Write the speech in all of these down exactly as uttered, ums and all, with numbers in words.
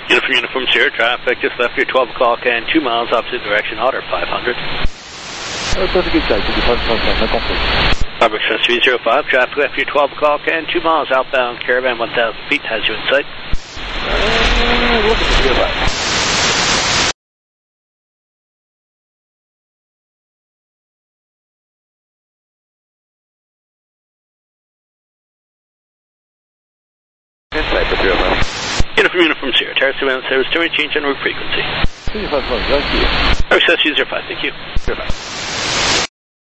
Uniform Uniform Zero, traffic just left your twelve o'clock and two miles opposite direction, otter five hundred. Robert Express three zero five, traffic left your twelve o'clock and two miles outbound, Caravan one thousand feet, has you in sight. Uh, look at the zero five. Inside for zero five. Uniform Uniform Zero, Tower Surveillance Service, turn change on route frequency. three five one, thank you. Robert Express three zero five, thank you. zero five.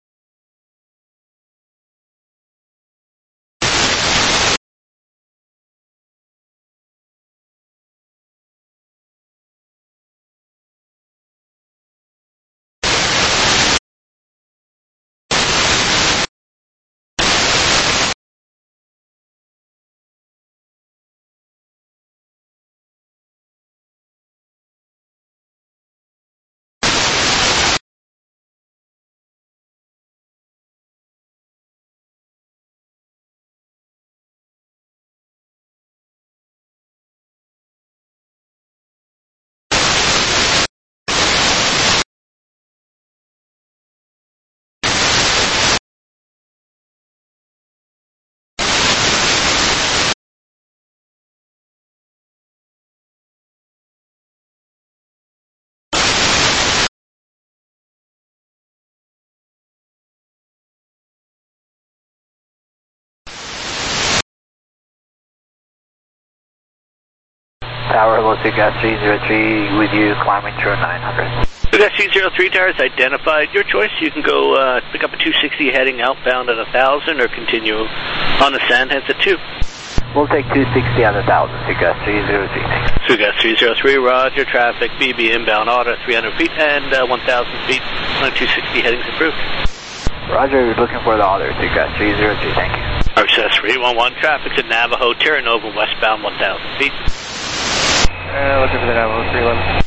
Tower, hello, Gas three zero three, with you, climbing through nine hundred. Gas three zero three, Towers identified. Your choice, you can go uh, pick up a two sixty heading outbound at one thousand or continue on the Sandheads at two. We'll take two sixty at one thousand, Gas three zero three, thanks. Gas three zero three, roger, traffic, B B inbound, auto three hundred feet and uh, one thousand feet on two sixty headings approved. Roger, you're looking for the otter, Gas three zero three, thank you. R S S three one one, traffic to Navajo, Terra Nova westbound one thousand feet. Uh, looking for the Navajo three eleven.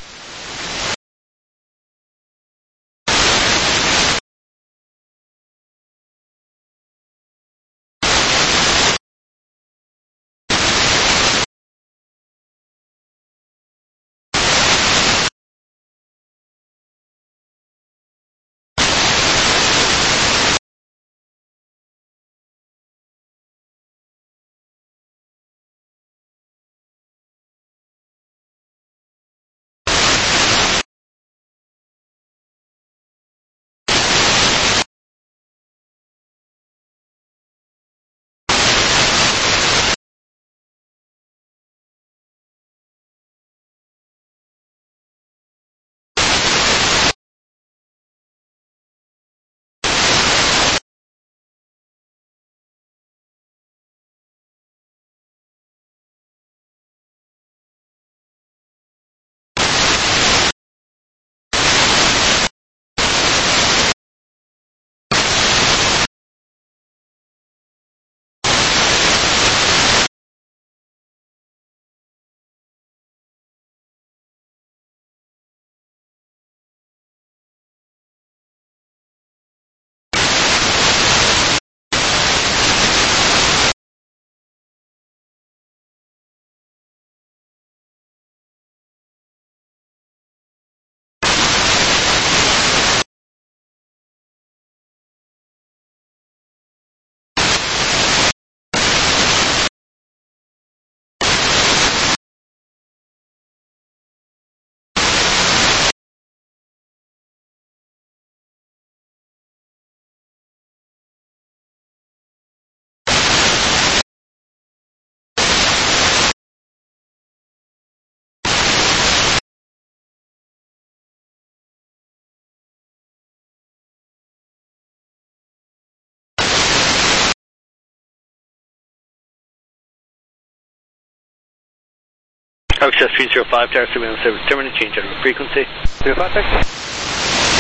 R S S three zero five, Tower Surveillance Service, terminate, change on route frequency. zero five, thanks.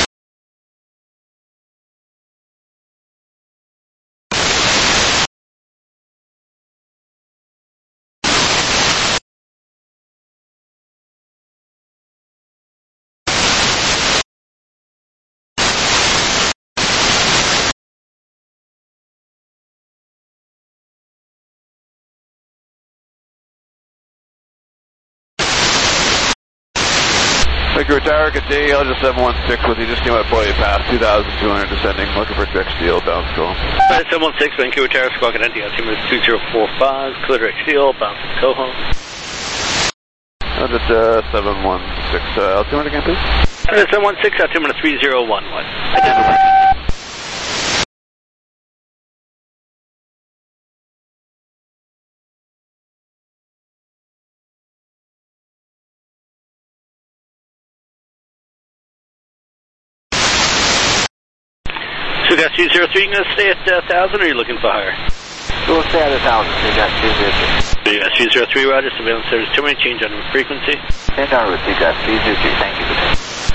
Vancouver Tower, good day. I'll just seven one six with you. Just came out of Boyer Pass, two thousand two hundred descending. Looking for direct steel, bound Coho. Alright, seven one six, Vancouver Tower, Squawk Identity, altimeter two zero four five, clear direct steel, bound to Coho. I'll just uh, seven one six, uh, altimeter again, please. Alright, seven one six, altimeter three zero one one. Identify. So got two zero three, you going to stay at uh, one thousand, or are you looking for higher? We'll stay at one thousand, so you got two zero three. So you got two zero three, Roger, surveillance service terminate, change on frequency. Stand on route, you got two zero three, thank you.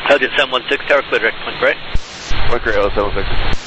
How did seven one six, tower clear direct point gray? Point gray, oh seven six.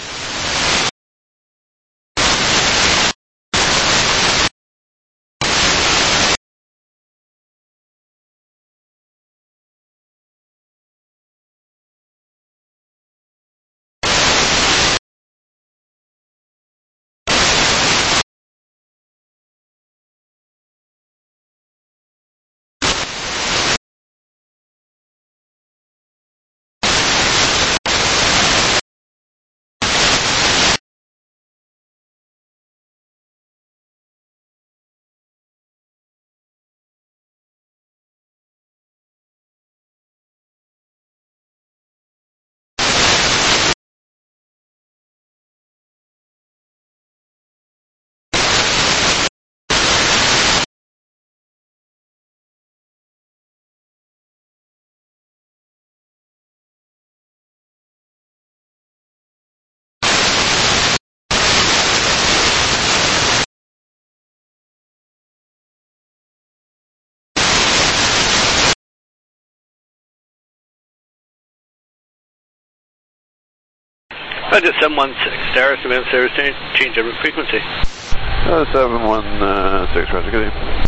I did seven one six, Darius, event service change, change of frequency. Uh, seven one six, Roger, good evening.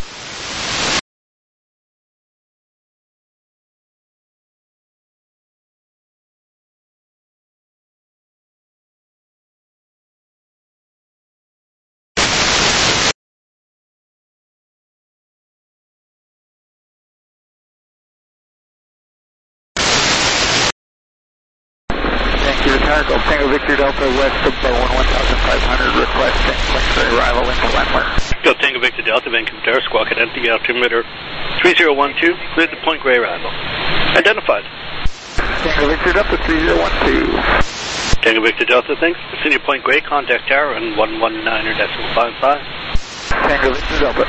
Tango Victor Delta west of Bowen one thousand five hundred, requesting Queensway arrival into Wentworth. Go Tango Victor Delta, Vancouver Tower, squawk at empty altimeter three zero one two, cleared to point gray arrival. Identified. Tango Victor Delta three zero one two. Tango Victor Delta, thanks. Senior point gray, contact tower and one one nine decimal five five. Tango Victor Delta.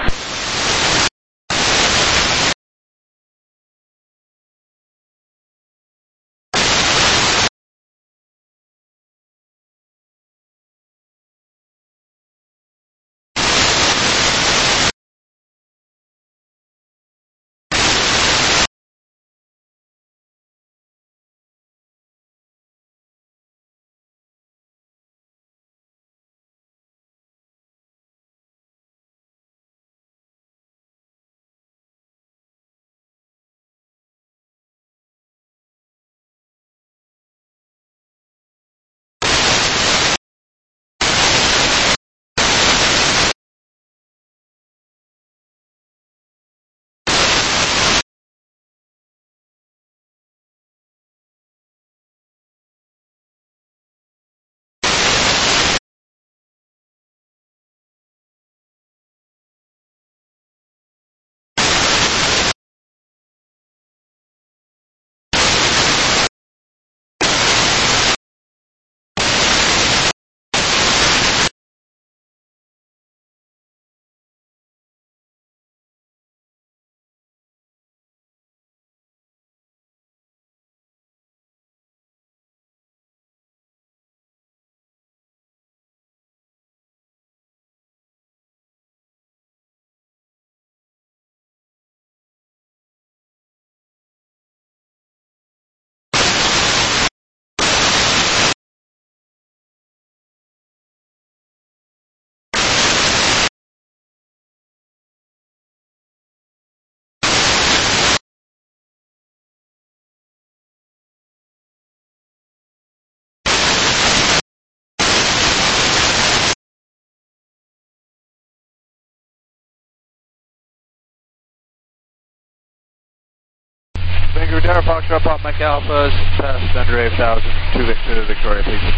Vancouver Tower, Foxtrot, Pop Mike Alpha, past under eight thousand, two Victor, Victoria, please.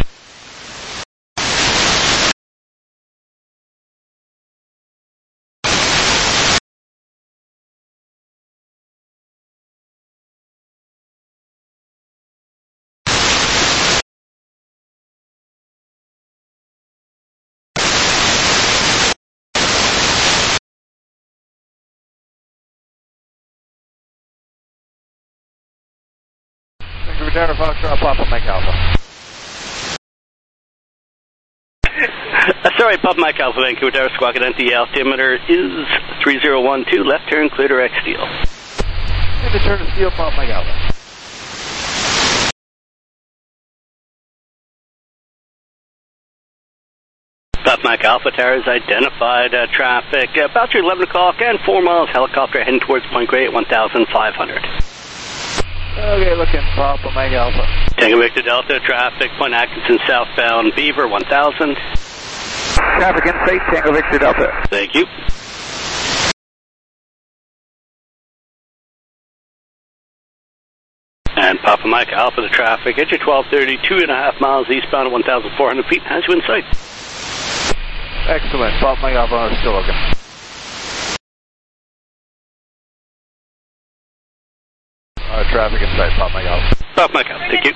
Vancouver Tower, Foxtrot, Pop Mike Alpha. Sorry, Pop Mike Alpha, Vancouver Tower, squawk at empty, altimeter is three zero one two, left turn, clear to X steel. Need to turn to steel, Pop Mike Alpha. Mike Alpha Tower is identified. Uh, traffic uh, about your eleven o'clock and four miles. Helicopter heading towards Point Grey at one thousand five hundred. Okay, looking Papa Mike Alpha. Tango Victor Delta, traffic, Point Atkinson southbound, Beaver, one thousand. Traffic in sight, Tango Victor Delta. Thank you. And Papa Mike Alpha, the traffic, at your twelve thirty, two and a half miles eastbound at one thousand four hundred feet, has you in sight. Excellent, Papa Mike Alpha, I'm still looking. Uh, traffic in sight, Papa Mike Alpha. Papa Mike Alpha, thank you.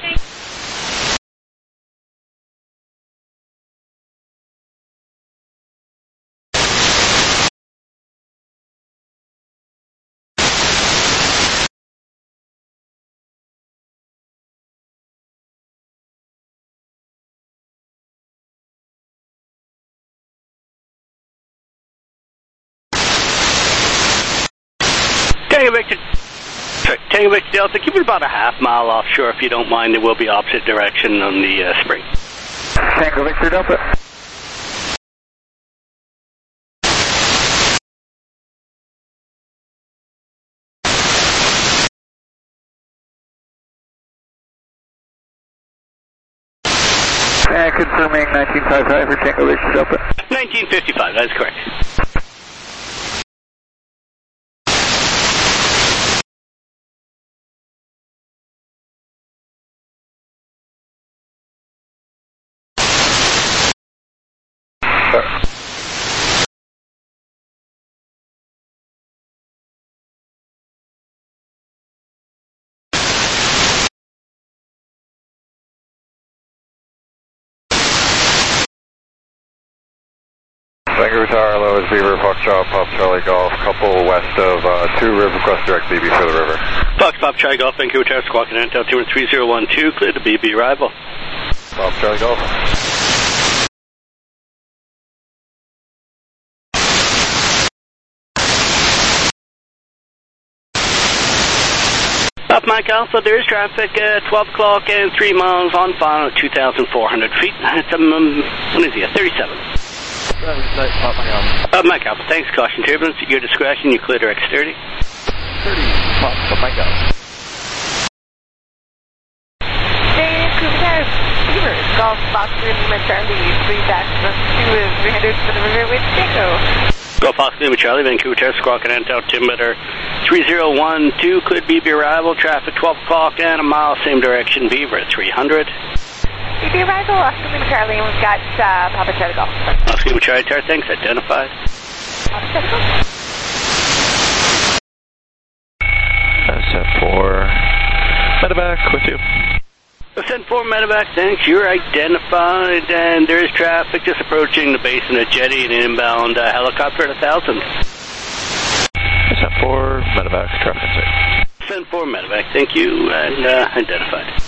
Tango Victor, sorry, Tango Victor Delta, keep it about a half mile offshore if you don't mind. There will be opposite direction on the uh, spring. Tango Victor Delta. And confirming nineteen fifty-five for Tango Victor Delta. nineteen fifty-five, that's correct. Vancouver Tower, low is Beaver, Foxtrot, Pop Charlie Golf, couple west of uh, two, request direct B B for the river. Fox Pop Charlie Golf, Vancouver Tower, Squawk and Intel, two three zero one two, clear to B B arrival. Pop Charlie Golf. Up Mike Alpha, there is traffic at uh, twelve o'clock and three miles on final at two thousand four hundred feet. It's, um, um, what is he, a thirty-seven? Traffic in sight, Papa Mike Alpha. Up Mike Alpha, thanks. Caution turbulence at your discretion. You clear to X thirty. thirty, Papa Mike Alpha. Vancouver Tower, Beaver, Golf, Fox, Lima, Charlie, three back, two is three hundred for the river with Tango. Go Fox Lima Charlie, Vancouver Tower, Squawk and Intel, altimeter three zero one two, cleared B B arrival, traffic twelve o'clock and a mile, same direction, Beaver at three hundred. B B arrival, Fox Lima Charlie, and we've got uh, Papa Charlie Golf. Fox Lima Charlie Tower, thanks, identified. Papa Charlie Golf. Set for medevac with you. Send for medevac, thanks. You're identified, and there is traffic just approaching the basin of Jetty and inbound uh, helicopter at one thousand. Set for medevac, traffic in sight. Send for medevac, thank you, and uh, identified.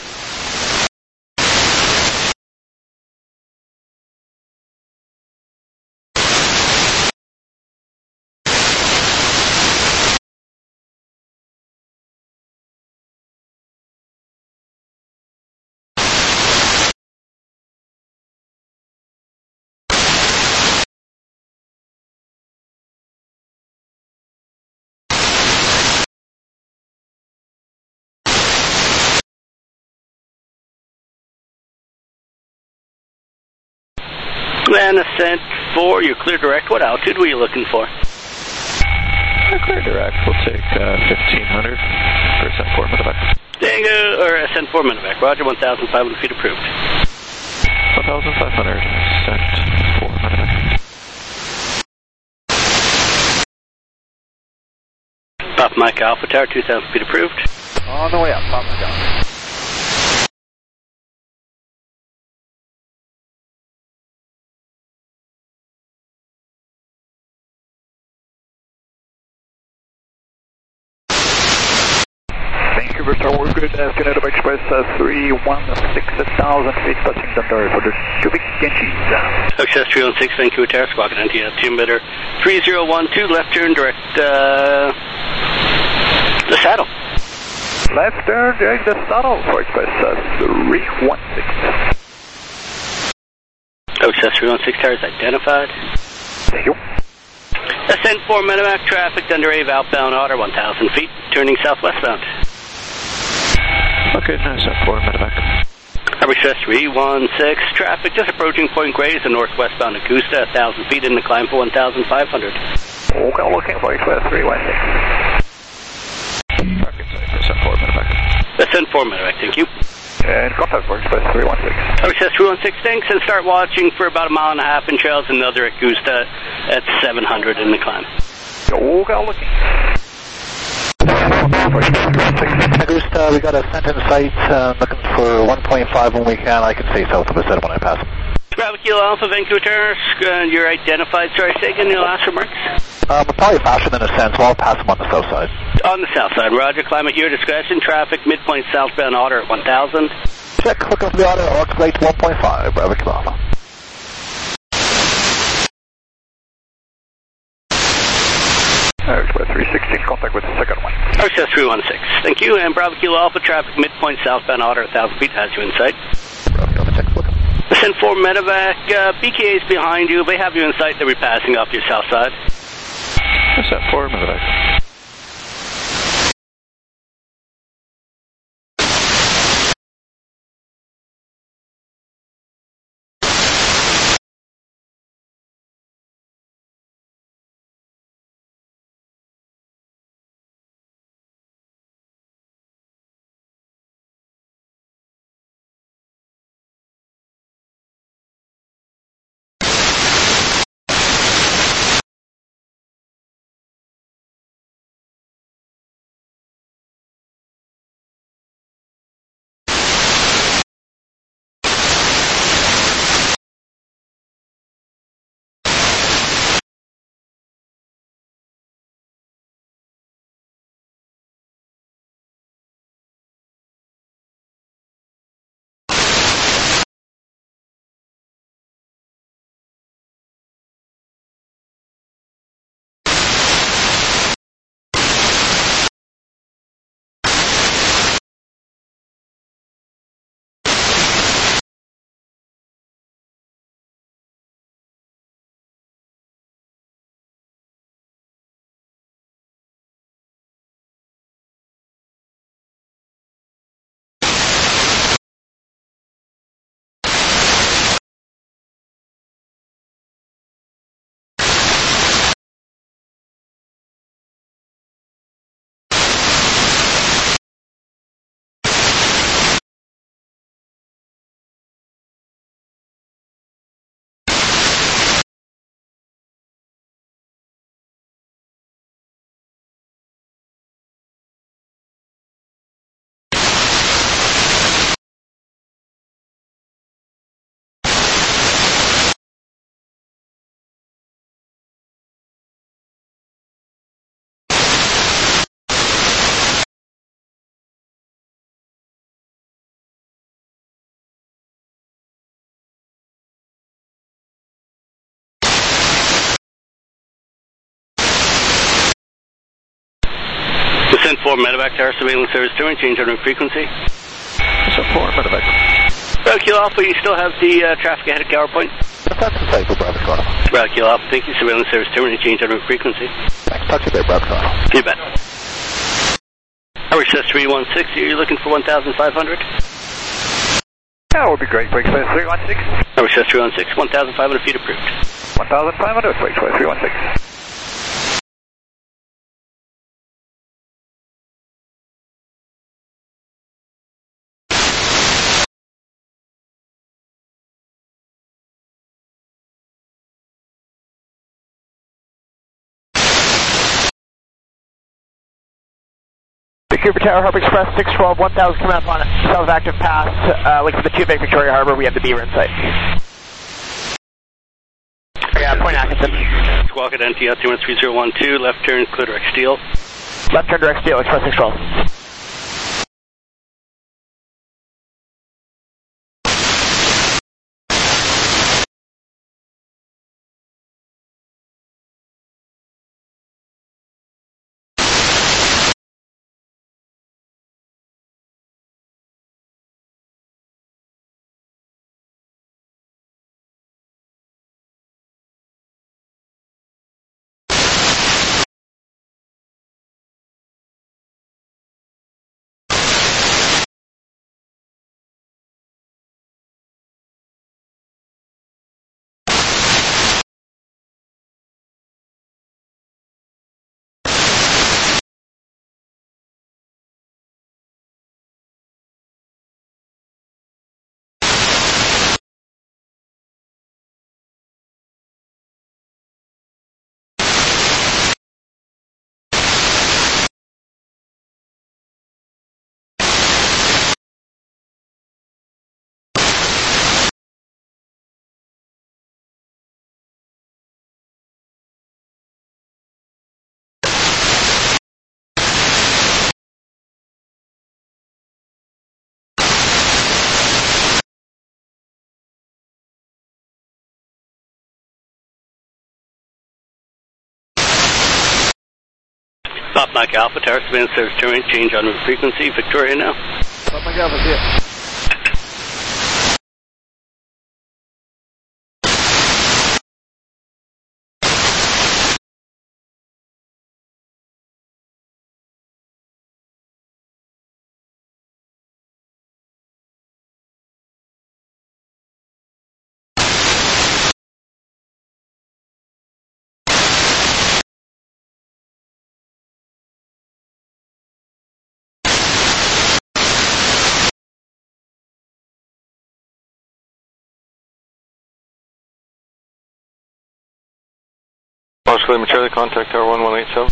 And ascent for your clear direct. What altitude were you looking for? Clear direct, we'll take uh, fifteen hundred for ascent for medevac. Tango, or ascent for medevac. Roger, one thousand five hundred feet approved. one thousand five hundred, ascent for medevac. Papa Mike Alpha Tower, two thousand feet approved. On the way up, Papa Mike Alpha. Vancouver Tower, good afternoon, Express uh, three one six thousand feet, passing Thunder for the Cubic Genjis. Success three one six, Vancouver Tower, Squawk and N T, altimeter three zero one two, left turn direct, uh, the saddle. Left turn direct the saddle for Express uh, three one six. Access three one six tower is identified. Thank you. Ascent four Medevac traffic, Thunder Wave outbound order one thousand feet, turning southwestbound. Okay, nice, Ascent four Medevac. Harbor Express three one six traffic, just approaching Point Grey, the northwestbound Augusta, one thousand feet in the climb for one thousand five hundred. Okay, looking for Express three one six. Okay, Ascent four Medevac. Ascent four Medevac, thank you. And contact for Express three one six. Harbor Express three one six, thanks, and start watching for about a mile and a half in trails, another Augusta at seven hundred in the climb. Okay, looking. Augusta, we got a scent in sight, uh, looking for one point five when we can. I can stay south of the set when I pass. Bravo Kilo Alpha, Vancouver Tower, uh, you're identified. Sorry, say again your last remarks. Um, we're probably faster than a scent, so I'll pass them on the south side. On the south side, roger, climb at your discretion, traffic, midpoint southbound order at one thousand. Check, looking for the order, Ox Lake one point five, Bravo Kilo Alpha. Express three sixteen, contact with the second one. Express three one six, thank you, and Bravo Kilo Alpha, traffic, midpoint southbound order one thousand feet, has you in sight. Bravo Kilo Alpha, check, looking. Ascent four Medevac, uh, B K A's behind you, they have you in sight, they'll be passing off your south side. Ascent four Medevac. Ascent four Medevac Tower, surveillance service turning, change on frequency. Ascent four Medevac. Bravo Kilo Alpha, you still have the uh, traffic ahead at Gower Point? That's the site for Bravo Kilo Alpha. Bravo Kilo Alpha, thank you, surveillance service turning, change on frequency. Thanks, talk to you there, Bravo Kilo Alpha. You bet. Harbor Express three one six, are you looking for one thousand five hundred? That would be great for Express three one six. Harbor Express three one six, one thousand five hundred feet approved. one thousand five hundred for Express three one six. Vancouver Tower, Harbor Express six twelve, one thousand coming up on South Active Pass. Uh, looking for the two Bay Victoria Harbor. We have the Beaver in sight. Yeah, Point Atkinson. Squawk at N T L two one three zero one two, left turn, clear direct steel. Left turn direct steel, Express six twelve. Pop Mike Alpha, Tower Spin, service terminate, change on route frequency, Victoria now. Pop Mike Alpha, here. Oscar Lima Charlie, contact Tower one one eight seven.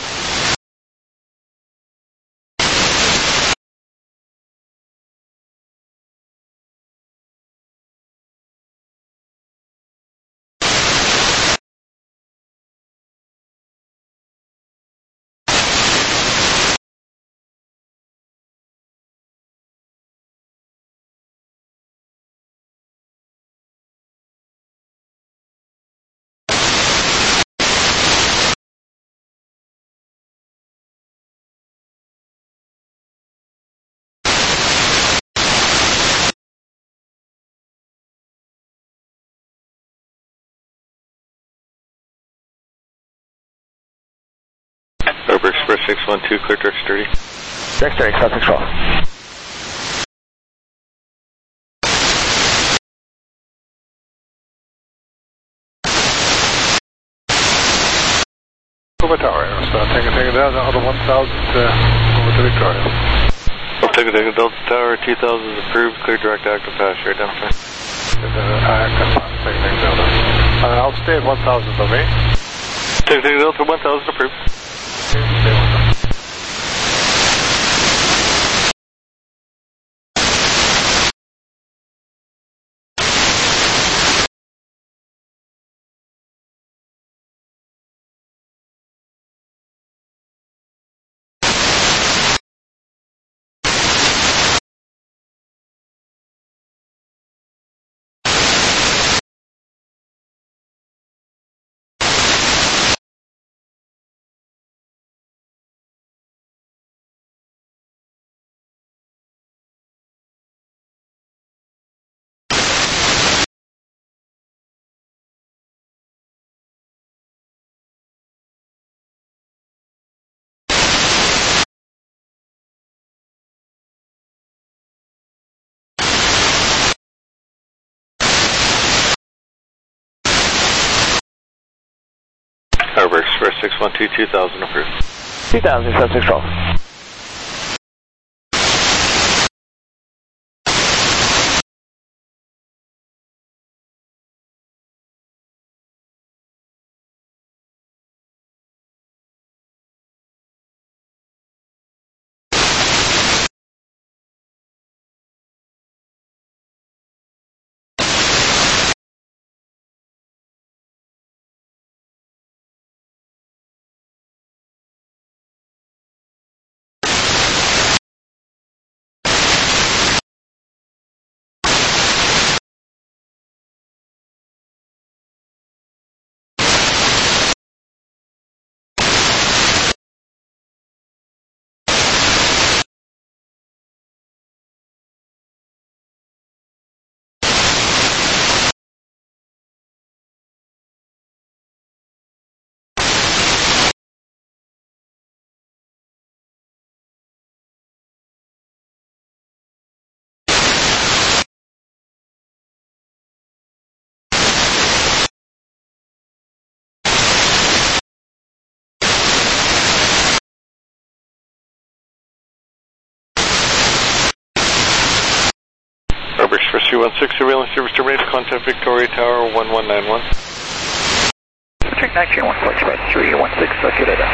Uber Express six one two, clear direct thirty. Direct thirty, Express six twelve. Over Tower, Aerostar, Tango Tango Delta, Auto one thousand, uh, over to Victoria. Tango Tango Delta Tower, two thousand is approved, clear direct active passenger, identify. Uh, active pass, Tango Tango Delta. Uh, I'll stay at one thousand, okay? Tango Tango Delta, one thousand approved. Okay, stay one thousand. Uber Express six one two, two thousand approved. two thousand, Express six twelve. Uber Express three one six, surveillance service terminated, contact Victoria Tower one one nine one. Check nineteen one four Express three one six, talk to you later.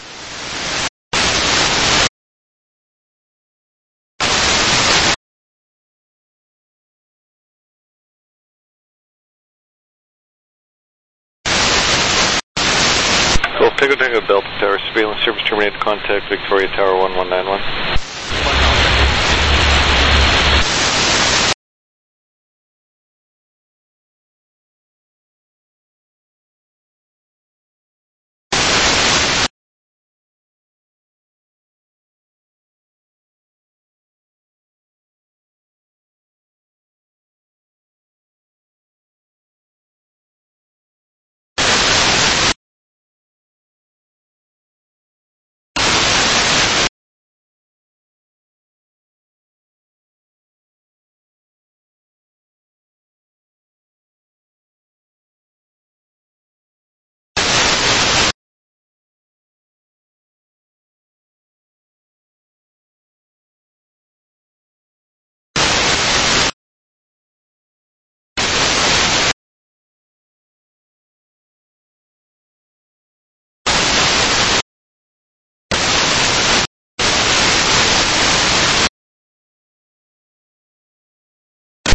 Well, Tango Tango Delta Tower, surveillance service terminated, contact Victoria Tower one one nine one.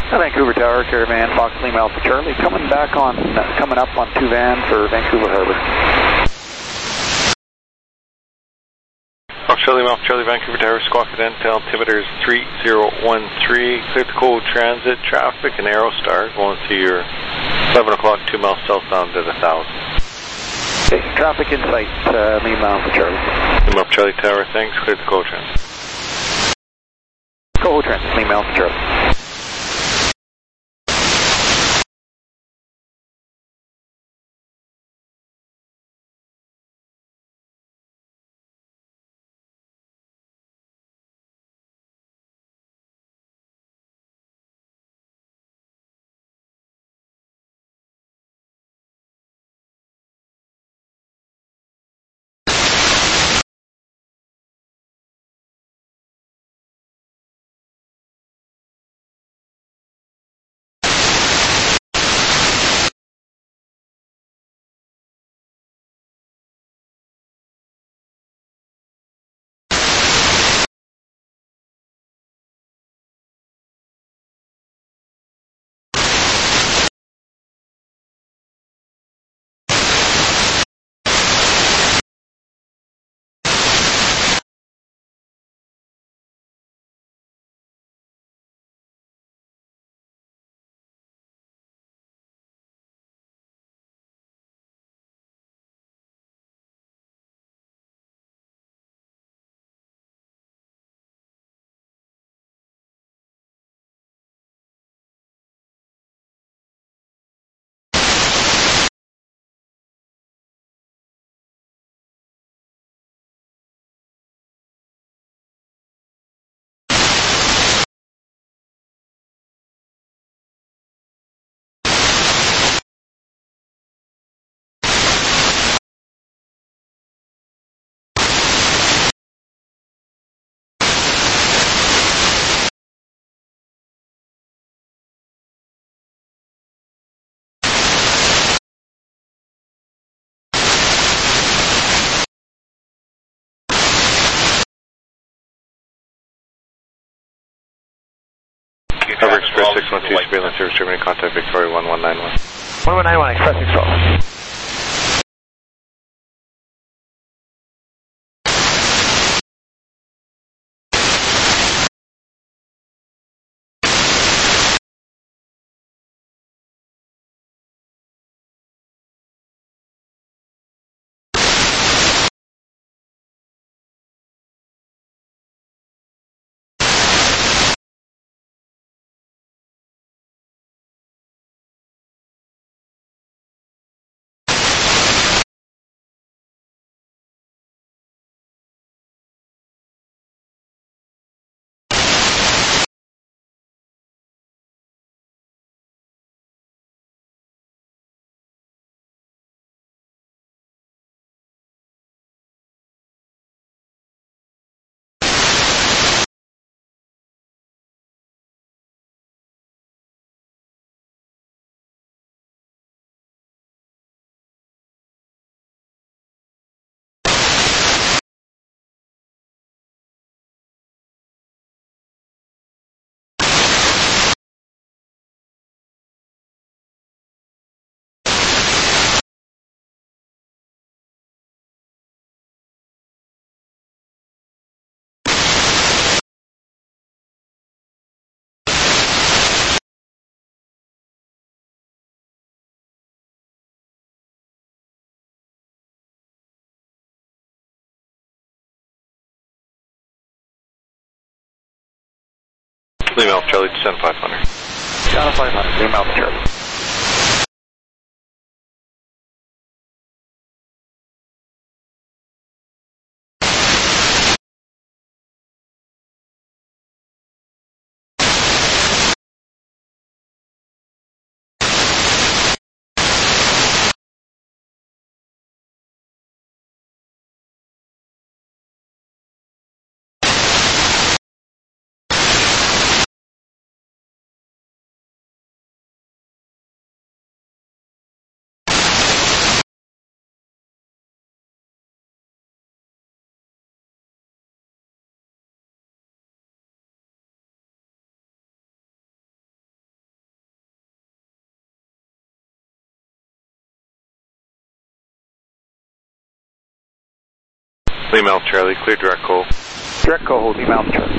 Vancouver Tower, Caravan, Fox Lima Alpha Charlie, coming back on, uh, coming up on two van for Vancouver Harbor. Fox Charlie Alpha Charlie, Vancouver Tower, Squawk Cadento, altimeter is three zero one three, cleared the cold transit traffic and Aerostar, going to your eleven o'clock, two miles southbound at one thousand. Okay, traffic in sight, uh, Lima Alpha Charlie. Lima Alpha Charlie Tower, thanks, cleared the cold transit. Cold transit, Lima Alpha Charlie. Harbor Express six one two, surveillance service, terminating contact Victoria one one nine one. one one nine one, Express six twelve. Lima Alpha Charlie, descend five hundred. Down to five hundred, Lima Alpha Charlie. Lima Alpha Charlie, clear direct call. Direct call, Lima Alpha Charlie.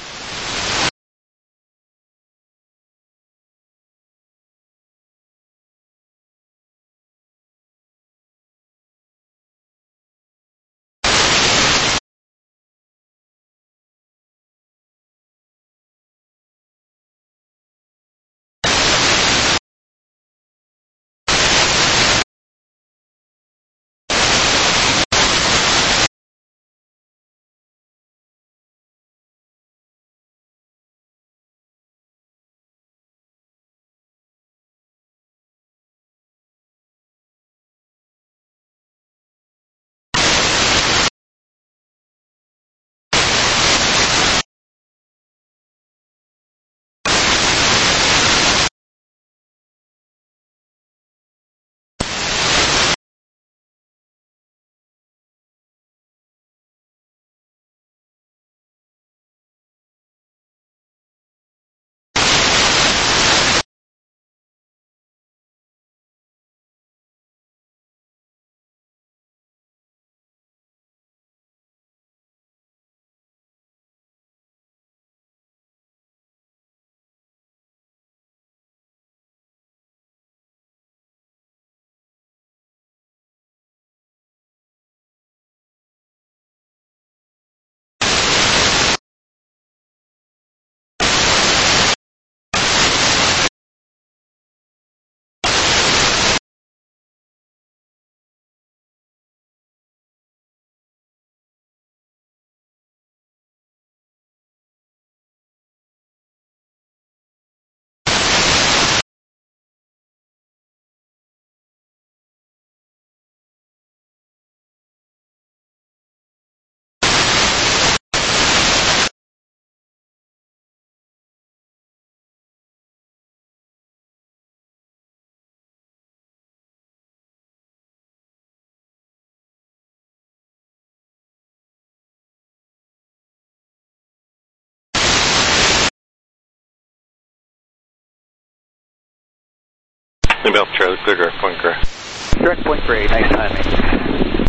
Lima Alpha Charlie, clear direct point gray. Direct point gray, nice timing.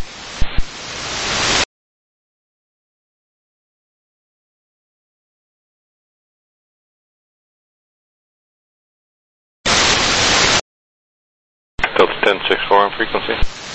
Delta ten six four on frequency.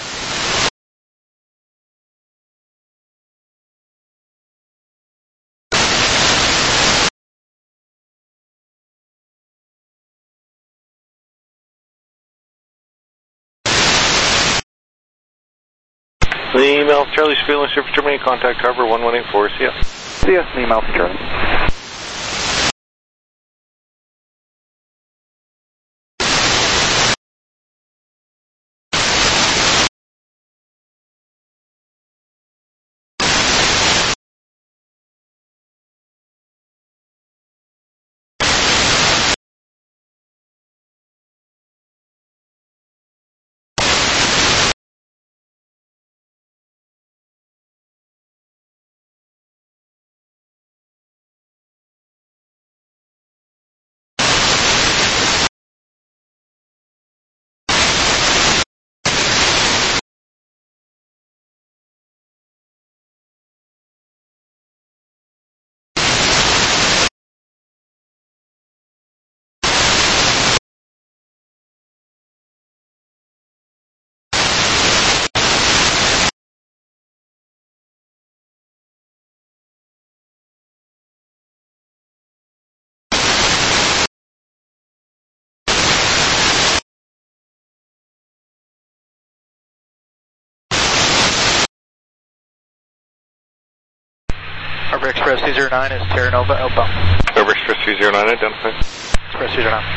Lima Alpha Charlie, Spielman, Surface Germany, contact harbor one one eight four, see ya. See ya, Lima Alpha Charlie. Harbor Express two zero nine is Terra Nova outbound. Harbor Express two zero nine identified. Express two zero nine.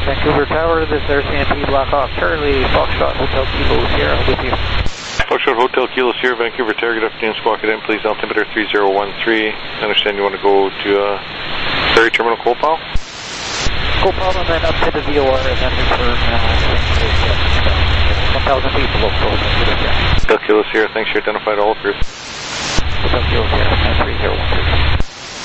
Vancouver Tower, this is R C M P Blackhawk Charlie, Foxtrot Hotel Kilo Sierra with you. Foxtrot Hotel Kilo Sierra, Vancouver Tower, good afternoon, squawk it in, please, altimeter three zero one three. I understand you want to go to uh, ferry terminal Coalpile? Coalpile and then up to the V O R and then return uh, one thousand feet below Coalpile. Hotel Kilo Sierra, thanks, you identified all approved. Hotel Kilo Sierra, three zero one three.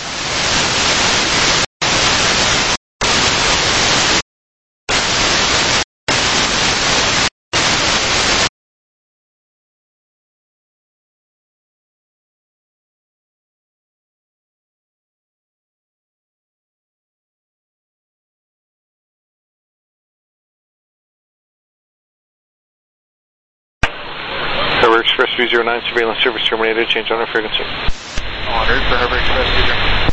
Harbor Express three zero nine, surveillance service terminated, change on our frequency. Honored for Harbor Express three zero nine.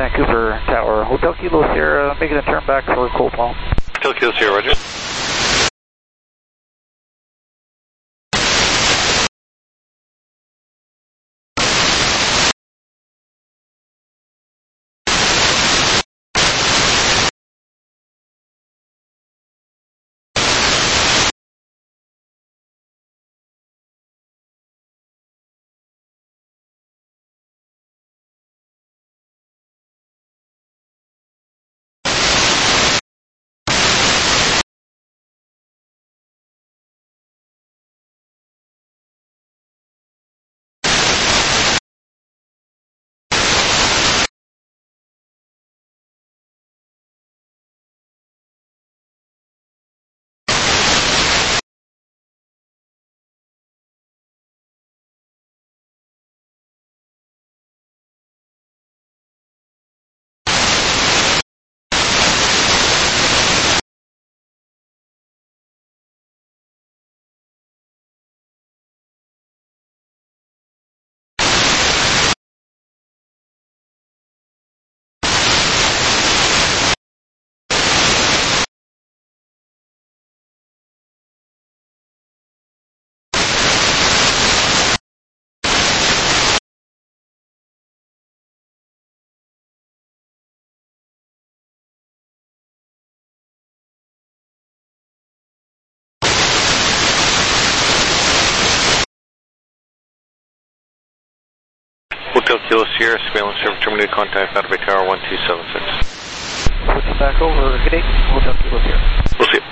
Vancouver Tower, Hotel Kilo Sierra, making a turn back for Cold Palm. Hotel Kilo Sierra, roger. Hotel Kilo Sierra, surveillance server terminated, contact out of Tower one two seven six. Switching back over, good day, Hotel Kilo Sierra. We'll see you.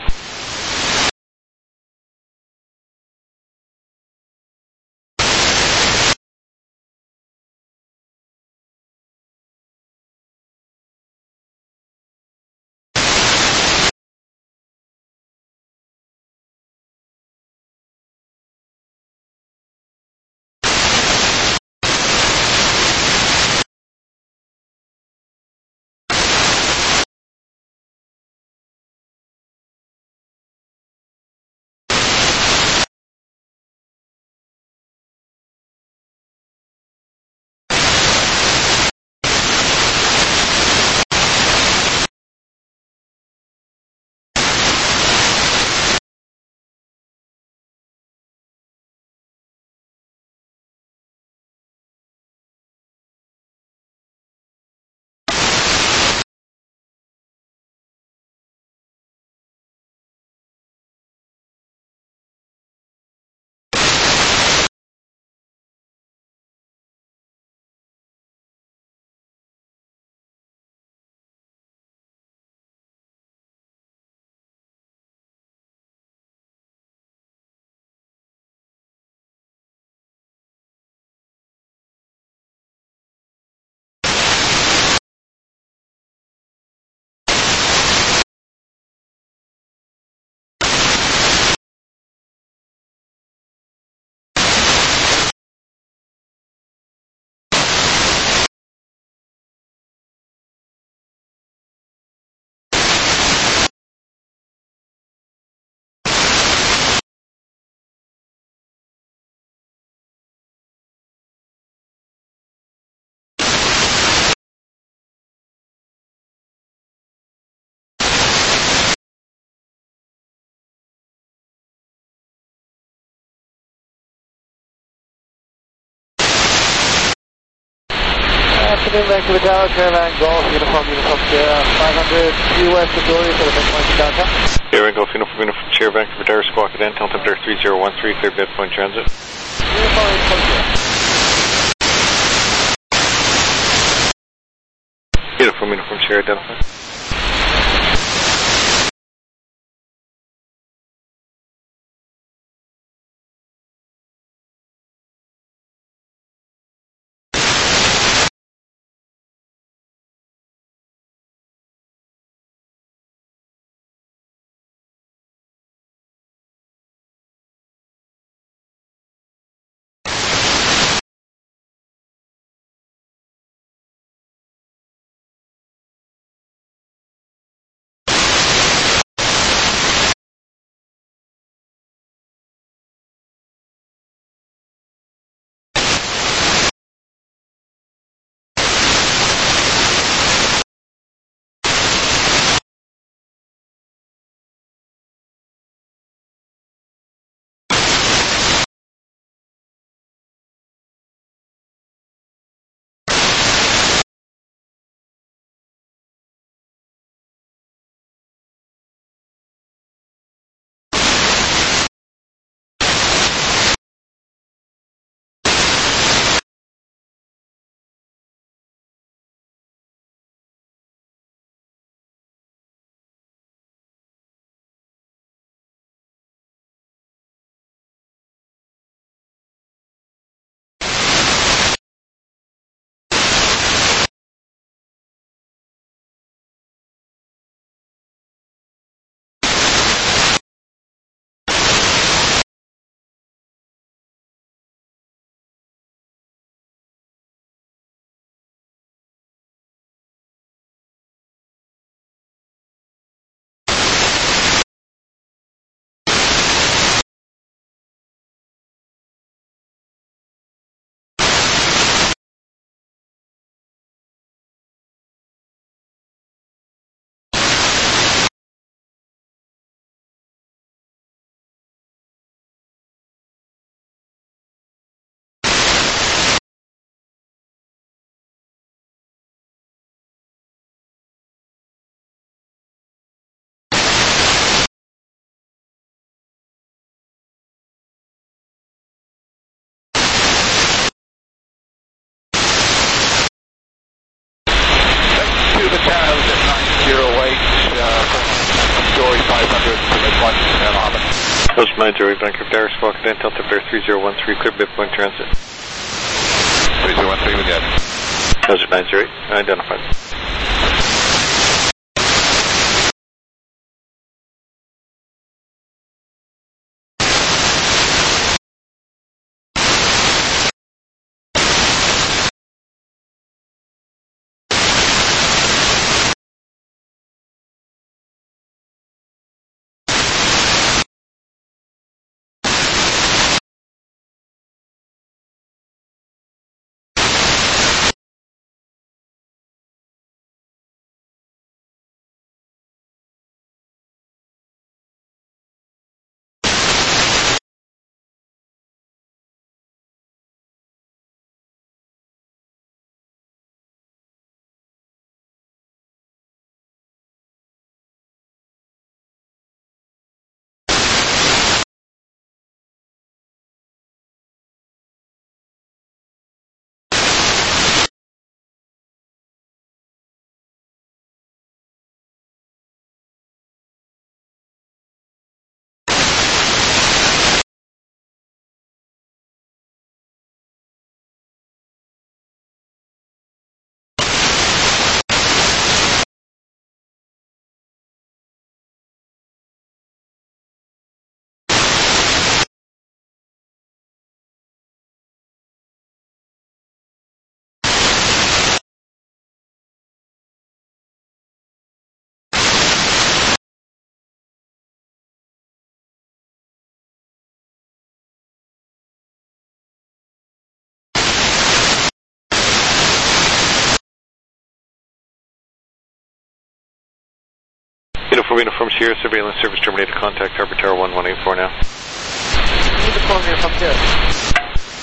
Afternoon, Vancouver Tower, Caravan Golf, Uniform, Uniform Sierra, five hundred U S Authority for the midpoint to downtown. Caravan Golf, Uniform, Uniform Sierra, Vancouver Tower, Squawk again, tell temperature three zero one three, cleared midpoint transit. Uniform, Uniform Sierra. Uniform, Uniform Sierra, identify. five hundred to midpoint, Sierra Harbour. Coast nine zero eight, Vancouver Tower, Squawk Intent, Delta Bear three zero one three, clear midpoint transit. three zero one three, we got. Coast nine zero eight, identified. Uniform, Uniform Sierra, surveillance service terminated. Contact Harbor Tower one one eight four now. Uniform, Uniform Sierra.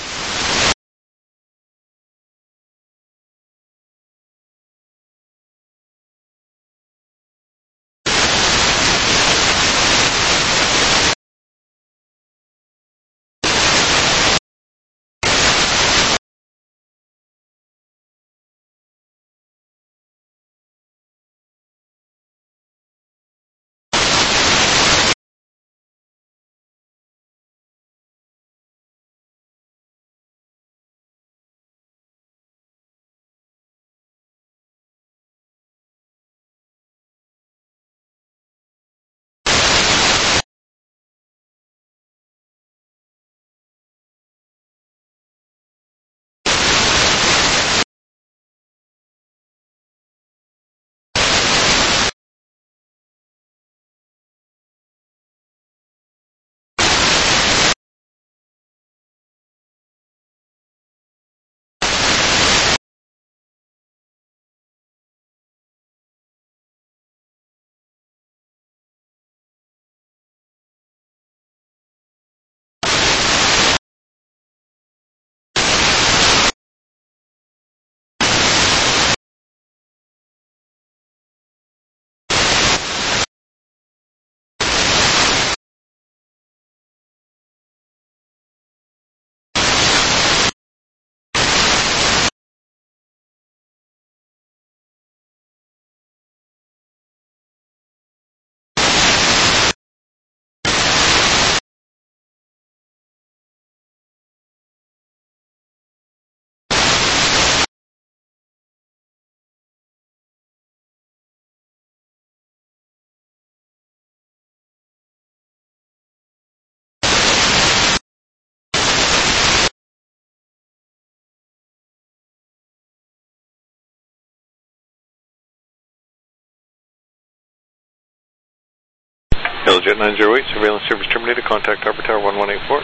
Jet nine zero eight, surveillance service terminated. Contact Harbor Tower one one eight four.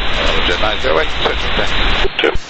Jet nine zero eight, switching back. Two.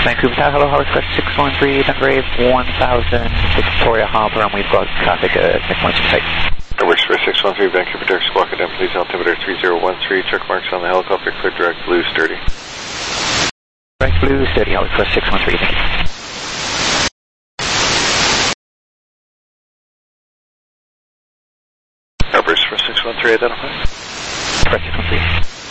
Vancouver Tower, hello, Howard Express six one three, Denver Ave one thousand, Victoria Harbour, and we've got traffic at McMurray site. Howard Express six one three, Vancouver Tower, Squawk again, please, altimeter three zero one three, check marks on the helicopter, clear direct blue, sturdy. Direct blue, sturdy, Howard Express six one three, thank you. Howard Express six one three, identify. Express six one three.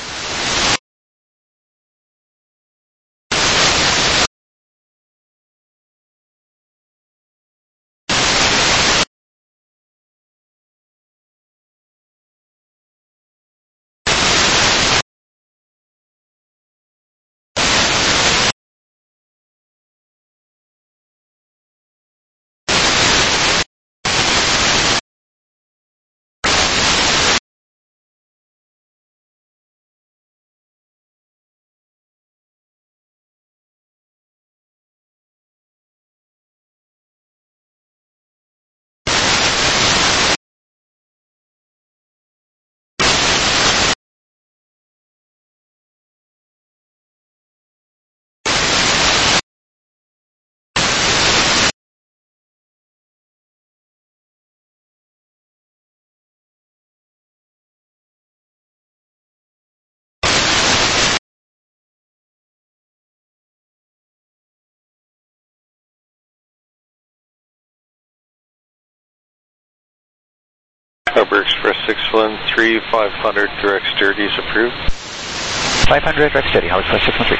Harbor Express six one three, five hundred, direct sturdy is approved. five hundred, direct sturdy, Howard Express six one three.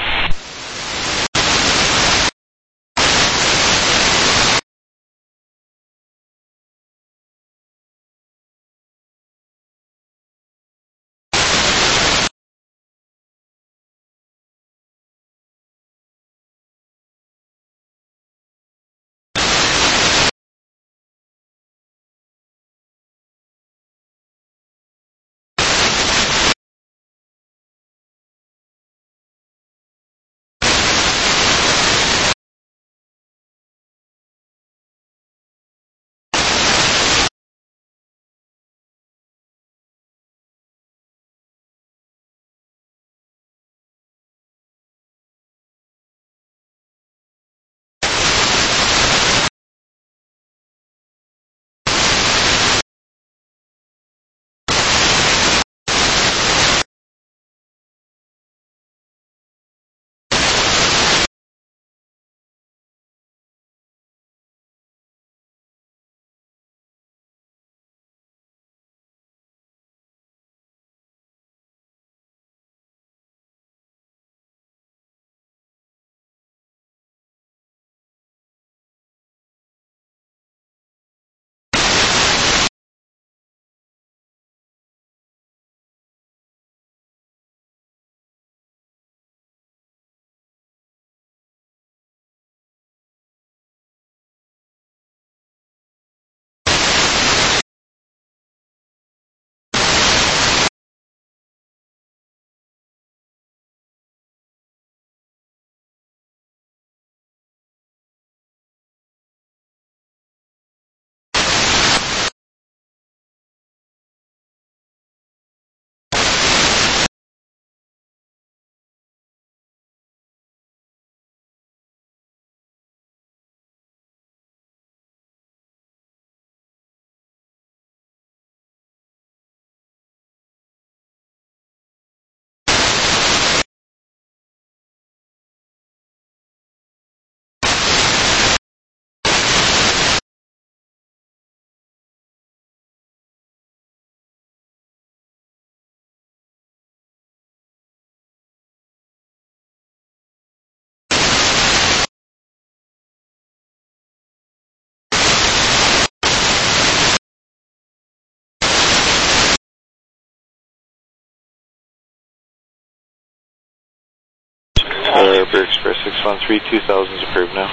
Harbor Express six one three, two thousand is approved now.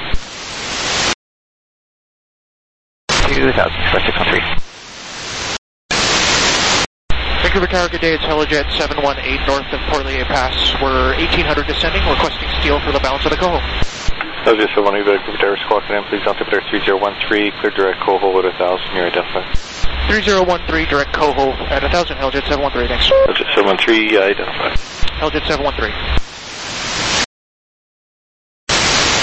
two thousand, Express six one three. Vancouver Tower, good day. It's Helijet seven one eight north of Portlier Pass. We're eighteen hundred descending, requesting steel for the balance of the Coho. Helijet seven one eight, Vancouver Tower, Squawk again, please, altimeter three zero one three, clear direct Coho at one thousand, you're identified. three zero one three, direct Coho at one thousand, Helijet seven one three, thanks. Helijet seven one three, identified. Helijet seven one three.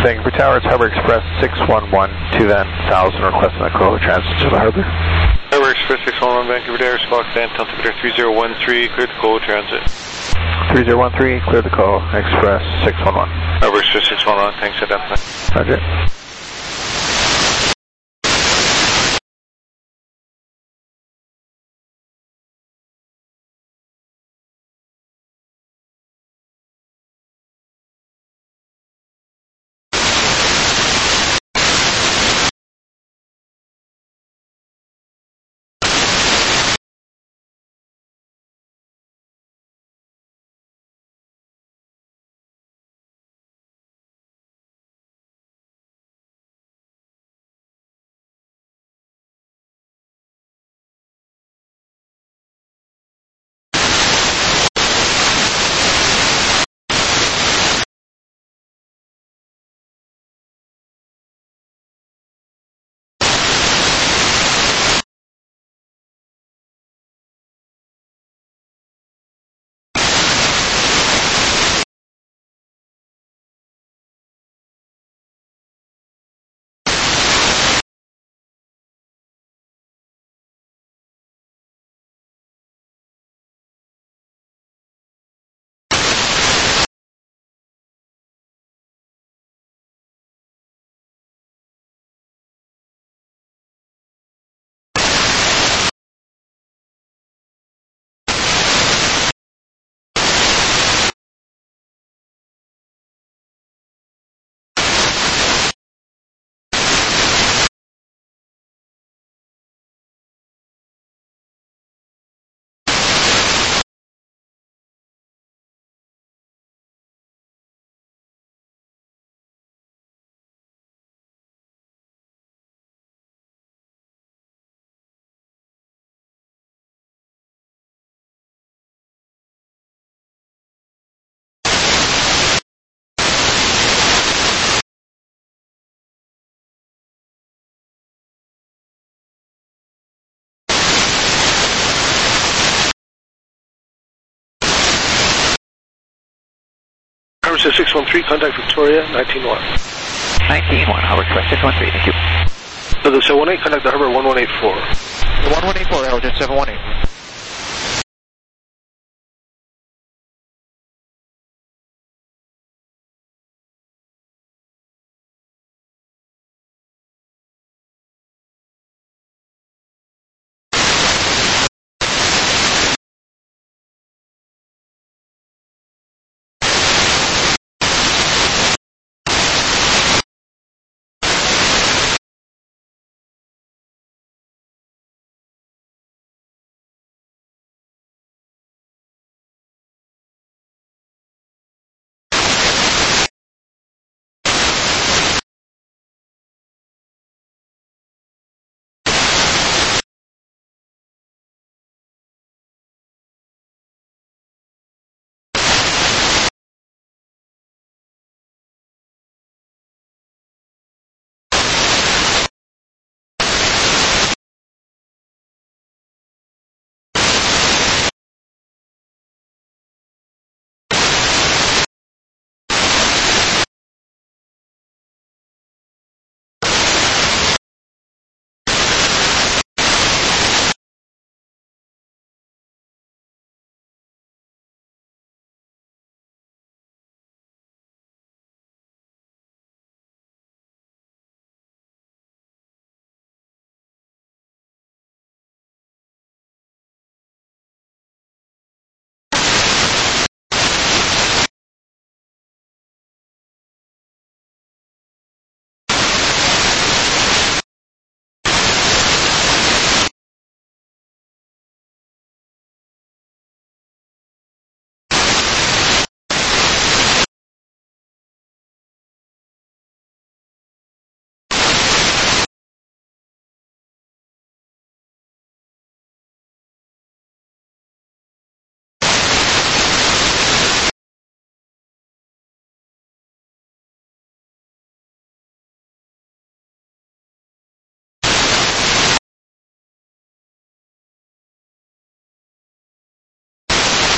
Vancouver Tower, it's Harbor Express six one one, two then one thousand, requesting a call transit to the harbor. Harbor Express six one one, Vancouver Tower, squawk stand, altimeter three zero one three, clear the call transit. three zero one three, clear the call, Express six one one. Harbor Express six one one, thanks, identify. Roger. Harbor six one three, contact Victoria, nineteen one. nineteen one, Harbor Express six one three, thank you. So seven one eight, contact the Harbor one one eight four. one one eight four, Elgin seven one eight.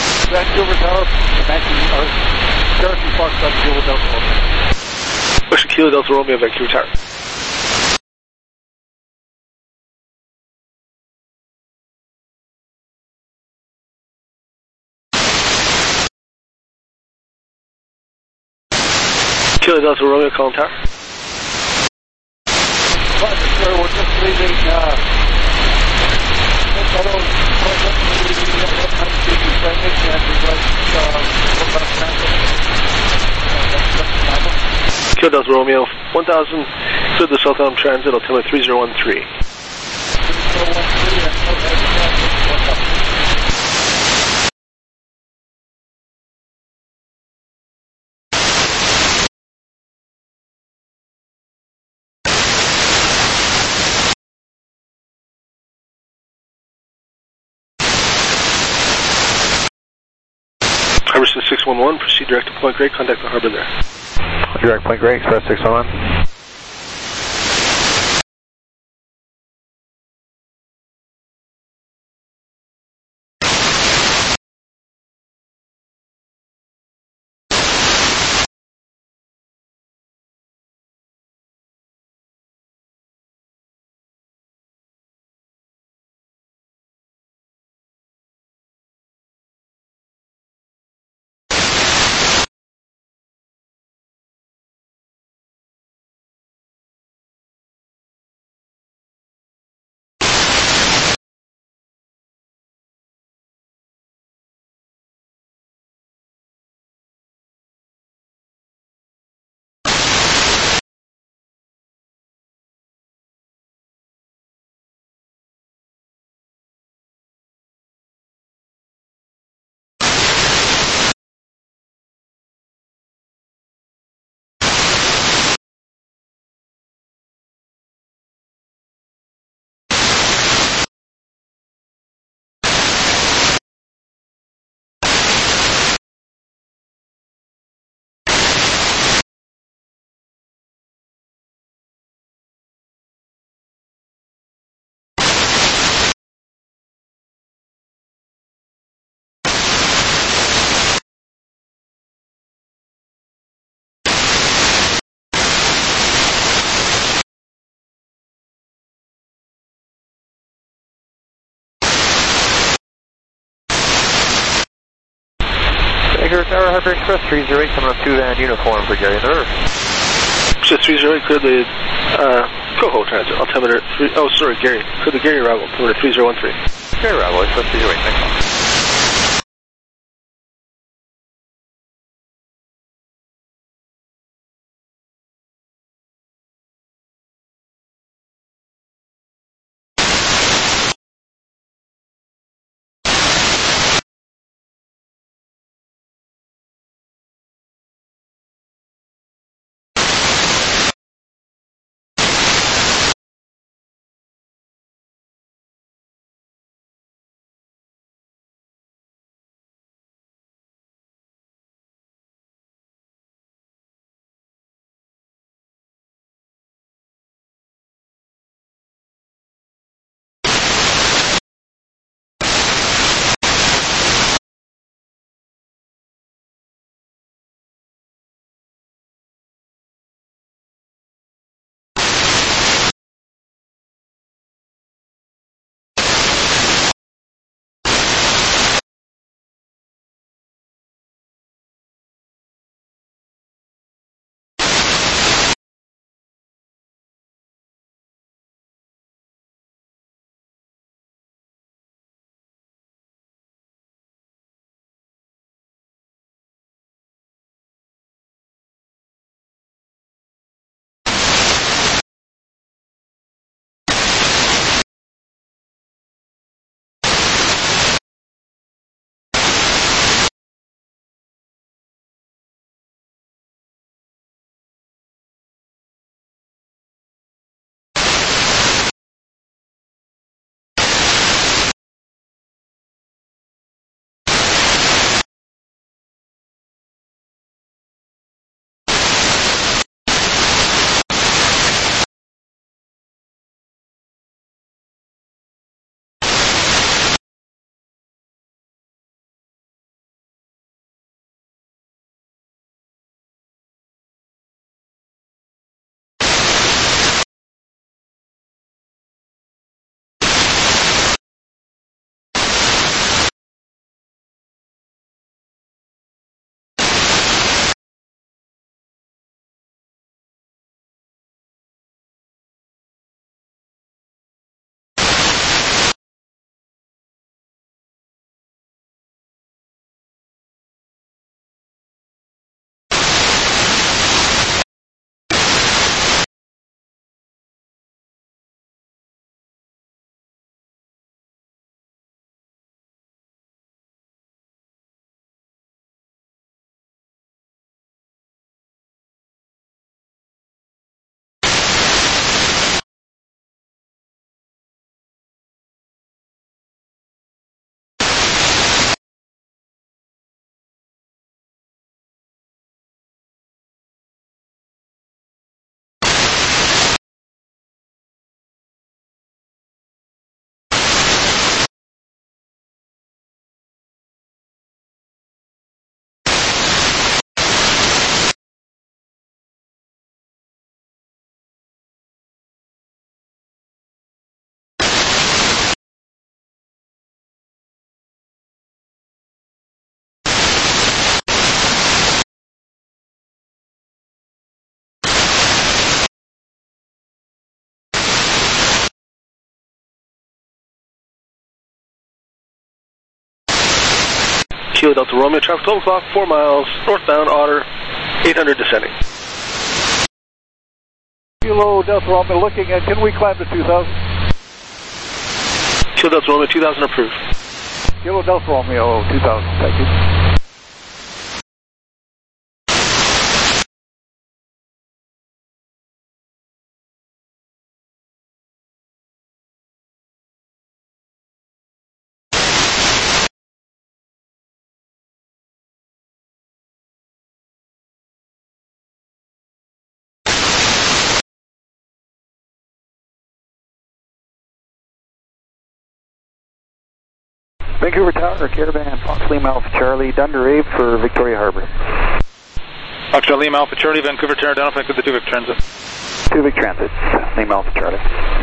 Vancouver Tower, Vancouver, Garrison Fox, Vancouver Delta. Kilo Delta Romeo, Vancouver Tower. Kilo Delta Romeo, Colin Tower. Sir, we're just leaving, uh, Kilo Delta Romeo, one thousand, through the Southbound Transit, altimeter three zero one three. Harbor six one one, proceed direct to Point Grey, contact the harbor there. Direct Point Grey, Express six one one. Vancouver Tower, Harbor Express three zero eight, coming up two van uniform for Gary in the river. Just three zero eight, clear the uh, Coho Transit, altimeter three, oh sorry, Gary, clear the Gary arrival, altimeter three zero one three. Gary arrival, Express three zero eight, thanks. Kilo Delta Romeo, traffic twelve o'clock, four miles, northbound, Otter, eight hundred descending. Kilo Delta Romeo looking at, can we climb to two thousand? Kilo Delta Romeo, two thousand approved. Kilo Delta Romeo, two thousand, thank you. Vancouver Tower, Caravan, Fox Lima Alpha Charlie, Thunder Ave for Victoria Harbor. Fox Lima Alpha Charlie, Vancouver Tower, identify with the two Vic Transit. two Vic Transit, Lima Alpha Charlie.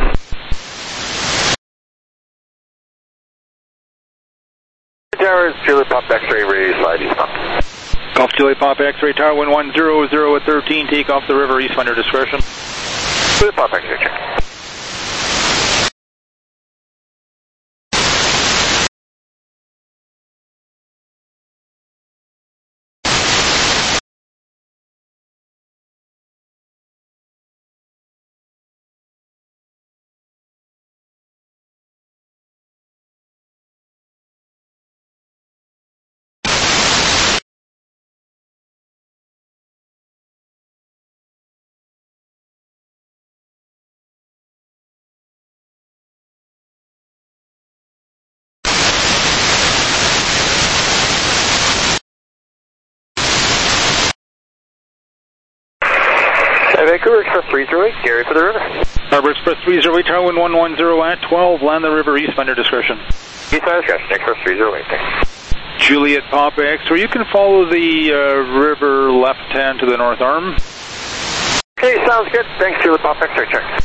Towers, Juliet Pop X-ray, ready to slide eastbound. Golf Juliet Pop X-ray Tower, wind one zero zero at thirteen, take off the river, east under discretion. Juliet Pop X-ray check. Vancouver Express three zero eight, Gary for the river. Harbor Express three zero eight, tower wind one one zero at twelve, land the river east under discretion. East under discretion, Express three zero eight, thanks. Juliet Pop X-ray, you can follow the uh, river left hand to the north arm. Okay, sounds good. Thanks, Juliet Pop X-ray check.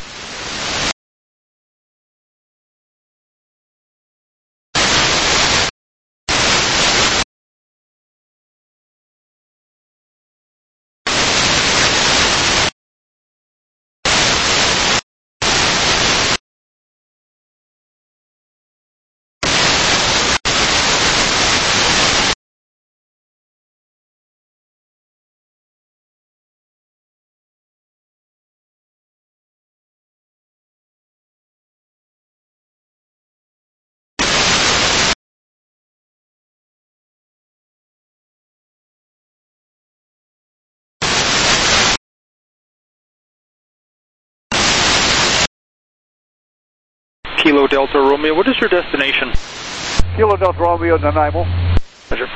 Kilo Delta Romeo, what is your destination? Kilo Delta Romeo, Nanaimo. Roger.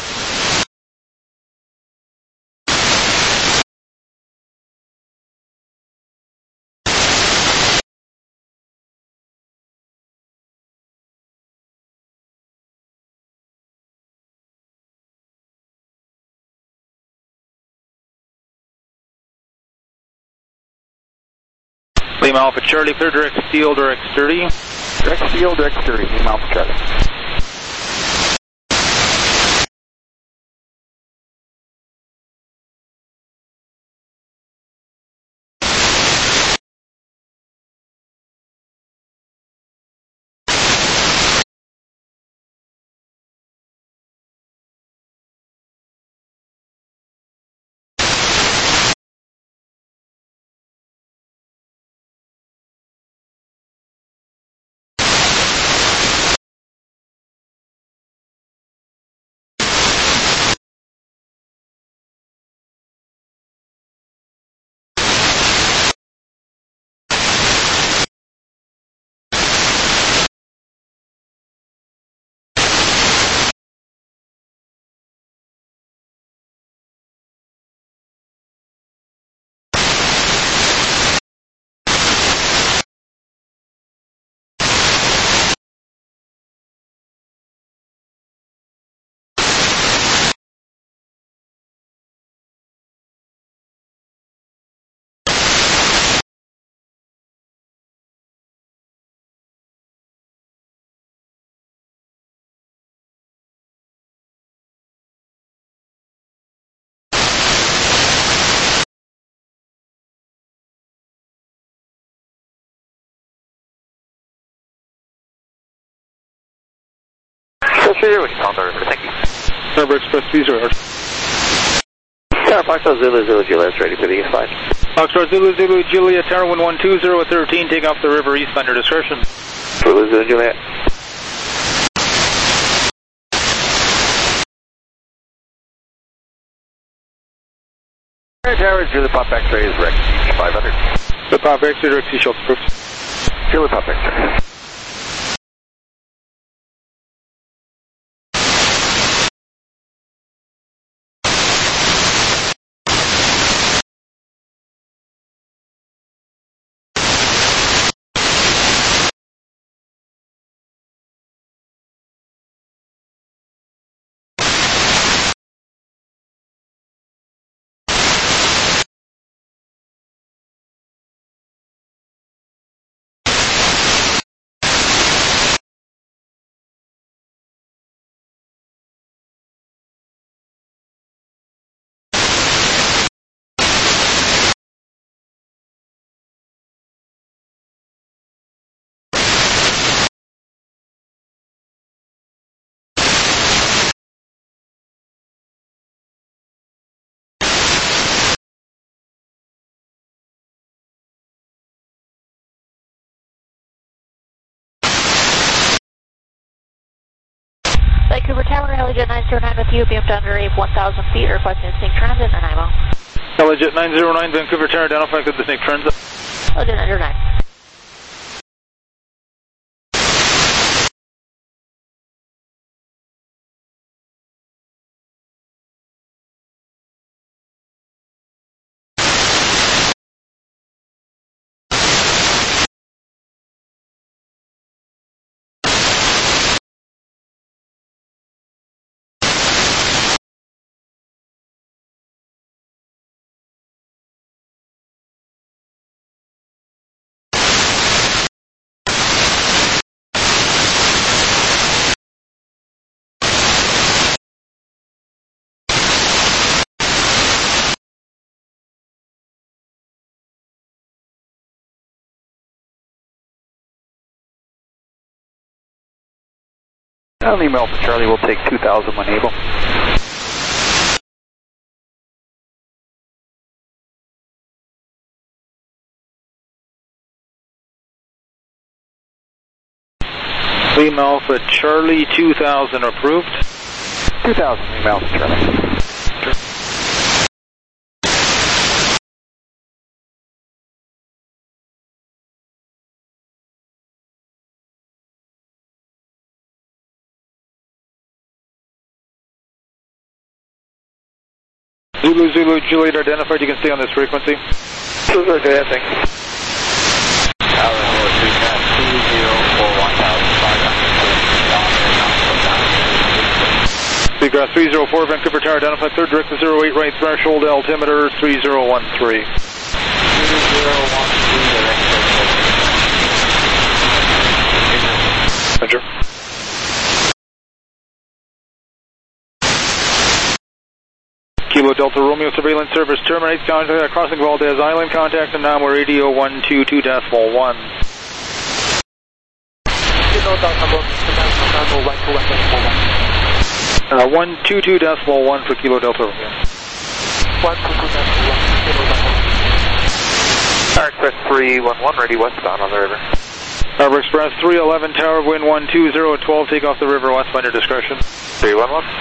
Lima Alpha Charlie, clear direct steel, direct sturdy. Direct steel, direct sturdy, Lima Alpha Charlie. Thank you. Harbor Express three zero. Tower Foxtrot Zulu Zulu Juliet, ready for the east line. Foxtrot Zulu Zulu Juliet, Tower one one two zero thirteen, take off the river east under discretion. Zulu Zulu Juliet. Tower Zulu Pop X-ray is Rex five hundred. The Pop X-ray, Rex Schultz approved. Zulu Pop X-ray. Vancouver Tower, Helijet nine zero nine with you, beamed to under one thousand feet, requesting Snake Transit, and I'm out. Helijet nine zero nine, Vancouver Tower, identified with the Snake Transit. Helijet nine zero nine. An email for Charlie, we'll take two thousand when able. Lima Alpha Charlie, two thousand approved. two thousand, Lima Alpha Charlie. Sure. Zulu Zulu Juliet identified, you can stay on this frequency. Zulu Juliet, thank you. Seagrass three zero four, Vancouver Tower, identified third direct to zero eight right threshold, altimeter three zero one three. three zero one three, Roger. Kilo Delta Romeo surveillance service terminates, contact crossing Valdez Island, contact and now we're radio one two two decimal one. Uh, one two two decimal one for Kilo Delta Romeo. one two two decimal one, Kilo Delta. Tower Express three one one, ready westbound on the river. Harbor Express three eleven, Tower wind one two zero twelve, take off the river west under discretion. three one one.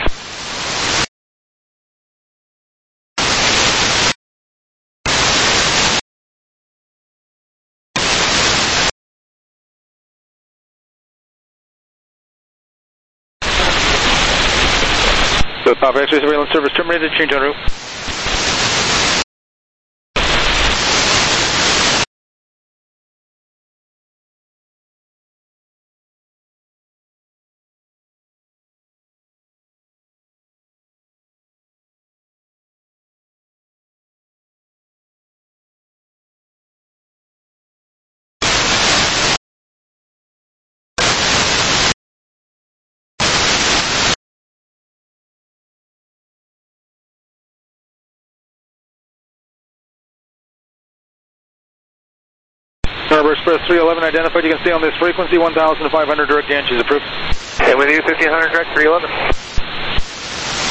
So Pop X-ray surveillance service terminated, change en route. Harbor Express three eleven identified, you can stay on this frequency, one thousand five hundred direct Yankees approved. Okay, with you, fifteen hundred direct three eleven.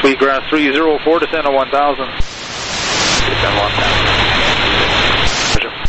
Sweetgrass three zero four, descend on one thousand. Descend one thousand. Roger.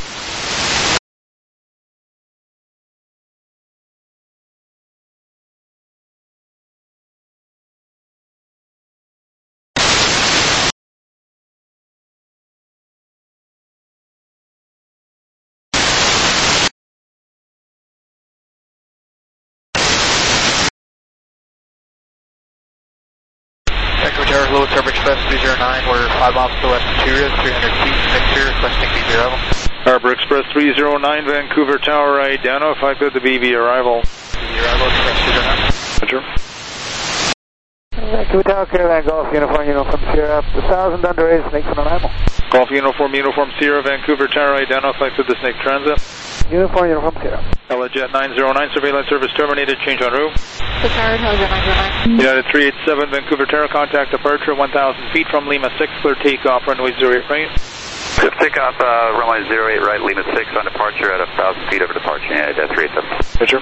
Vancouver Tower, Lewis Harbor Express three zero nine, we're five miles to the west of Turia, three hundred feet, Victor, requesting B B arrival. Harbor Express three zero nine, Vancouver Tower, identify good the B B arrival. B B arrival, Express three zero nine. Roger. Vancouver Tower, Caravan Golf, Uniform, Uniform Sierra, one thousand under eight, Snake on arrival. Golf Uniform, Uniform Sierra, Vancouver Tower, identify good the Snake Transit. Uniform, Uniform Sierra. Jet nine zero nine, surveillance service terminated, change en route. The Tower, Intelligent nine zero nine. United three eight seven, Vancouver Tower, contact departure one thousand feet from Lima six, clear takeoff, runway zero eight right. Clear takeoff, uh, runway zero eight right, Lima six on departure at one thousand feet over departure, United uh, three eight seven. Roger.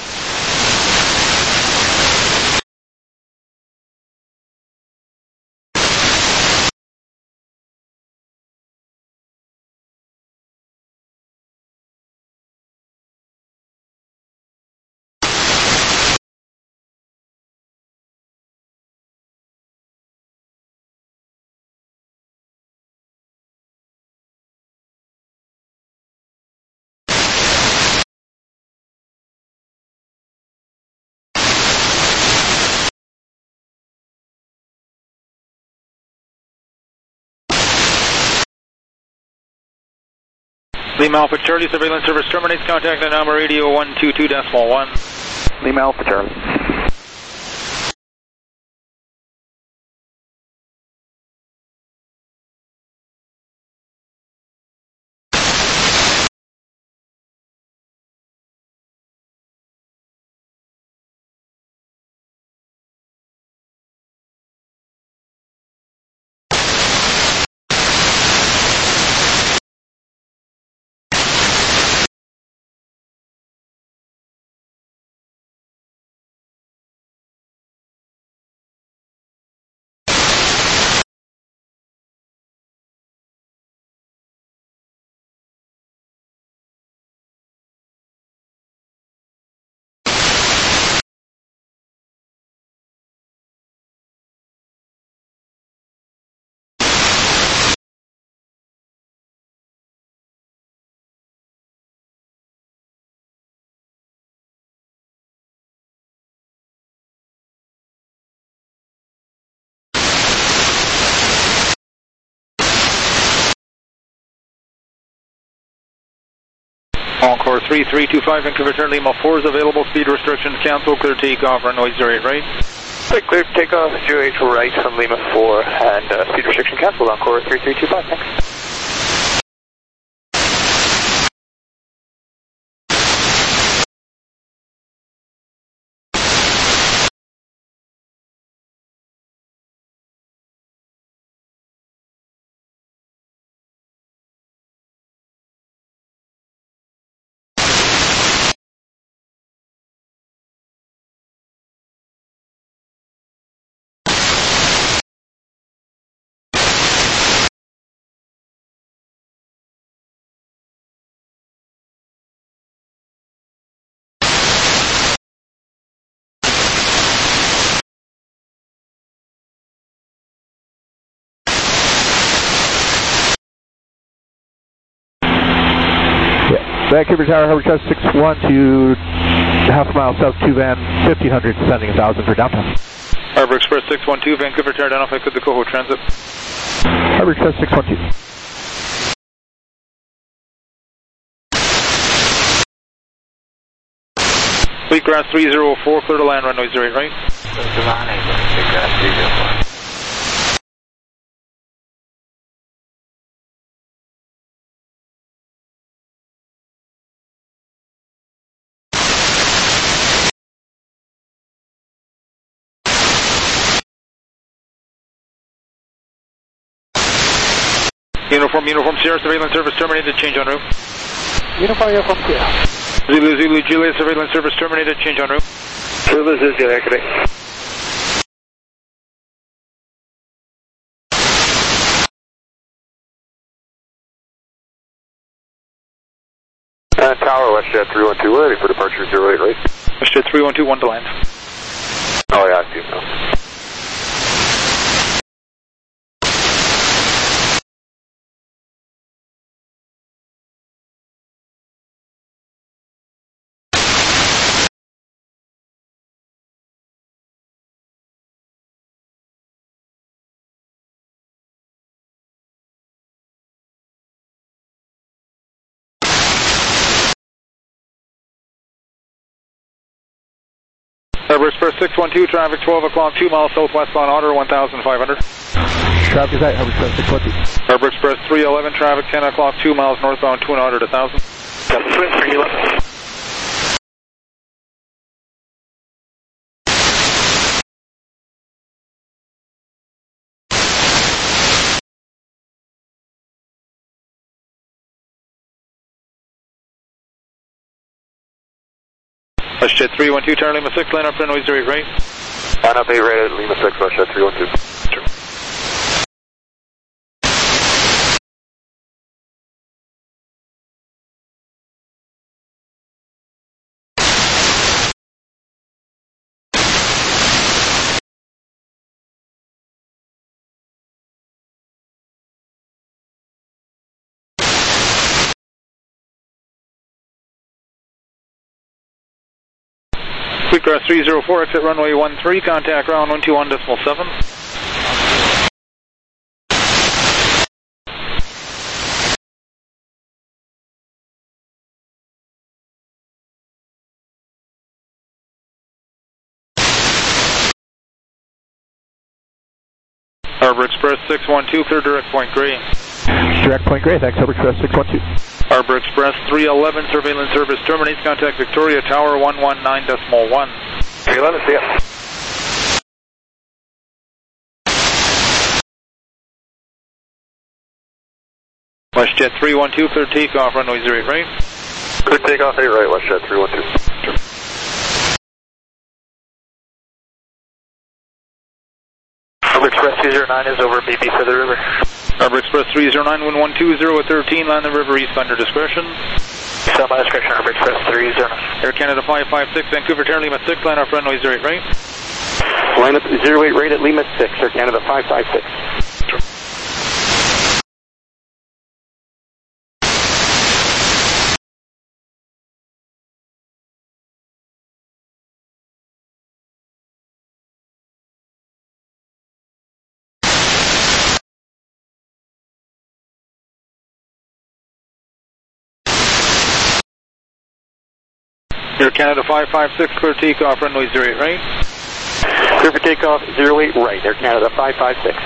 Lima Alpha Charlie, surveillance service terminates, contact the number radio one two two decimal one. Lima Alpha Charlie. Encore three three two five, Vancouver Tower, Lima four is available, speed restrictions cancel, clear takeoff, runway zero eight right. Clear takeoff, zero eight right from Lima four, and uh, speed restriction canceled, Encore three three two five, thanks. Vancouver Tower, Harbor Express six one to half a mile south two van, fifteen hundred, sending one thousand for downtown. Harbor Express six one two, Vancouver Tower, identify good the Coho Transit. Harbor Express six one two. Sweetgrass three zero four, clear to land, runway zero eight right. Sweetgrass three zero four. Uniform, Uniform Sierra, surveillance service terminated, change en route. Uniform, Uniform Sierra. Zulu, Zulu, Juliet, surveillance service terminated, change en route. Zulu, Zulu, Juliet, Tower, WestJet three one two, ready for departure zero eight right. WestJet three one two, one to land. Oh yeah, I see him now. Harbor Express six one two, traffic twelve o'clock, two miles southwestbound, order one thousand five hundred. Traffic is at Harbor Express six one two. Harbor Express three eleven, traffic ten o'clock, two miles northbound, two and ordered one thousand. three eleven. WestJet three one two, Tower Lima six, line up runway zero eight right. Line up eight right at Lima six, WestJet three one two. Sure. Sweetgrass three zero four, exit runway one three, contact ground one two one decimal seven. Harbor Express six one two, clear direct point gray. Direct point gray, thanks, Harbor Express six one two. Harbor Express three eleven, surveillance service terminates, contact Victoria Tower one one nine decimal one. three eleven, see ya. WestJet three one two, clear takeoff, runway zero eight right. Clear takeoff eight right, WestJet three one two. Sure. Harbor Express two zero nine is over B B for the river. Harbor Express three zero nine, wind one two zero at thirteen, land the river east under discretion. Stand by discretion, Harbor Express three zero nine. Air Canada five five six, Vancouver Tower Lima six, line up runway zero eight right. Line up zero eight right at Lima six, Air Canada five five six. Sure. Air Canada five five six, clear takeoff, runway zero eight right. Clear for takeoff, zero eight right, Air Canada five five six.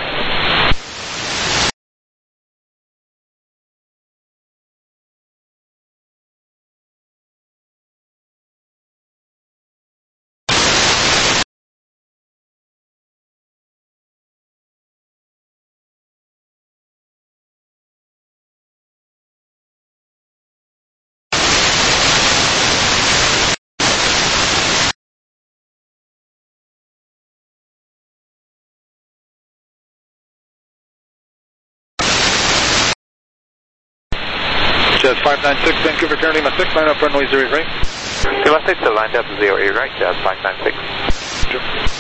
Jazz five nine six, Vancouver Tower Lima six, line up runway zero eight right. Lima six, so lined up zero eight right, Jazz five nine six. Sure.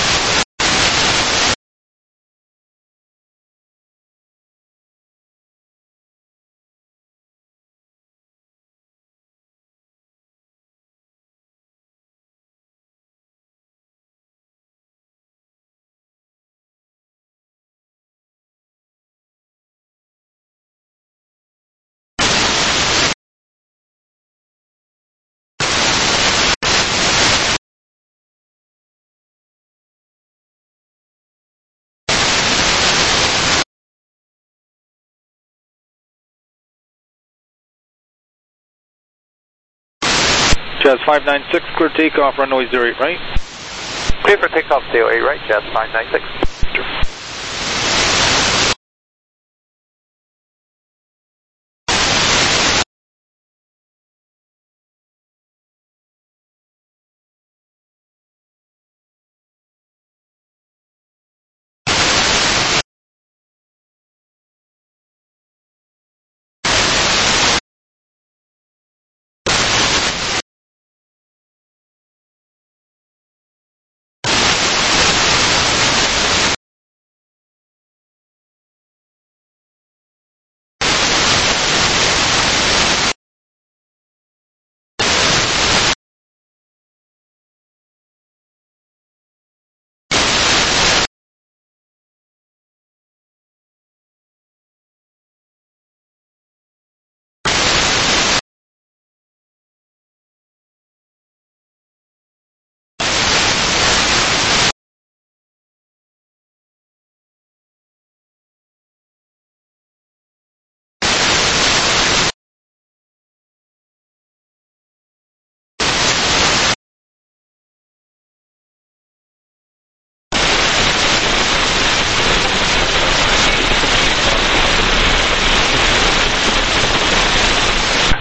Jazz five nine six, clear takeoff, runway zero eight right. Clear for takeoff, zero eight right, Jazz five nine six. Sure.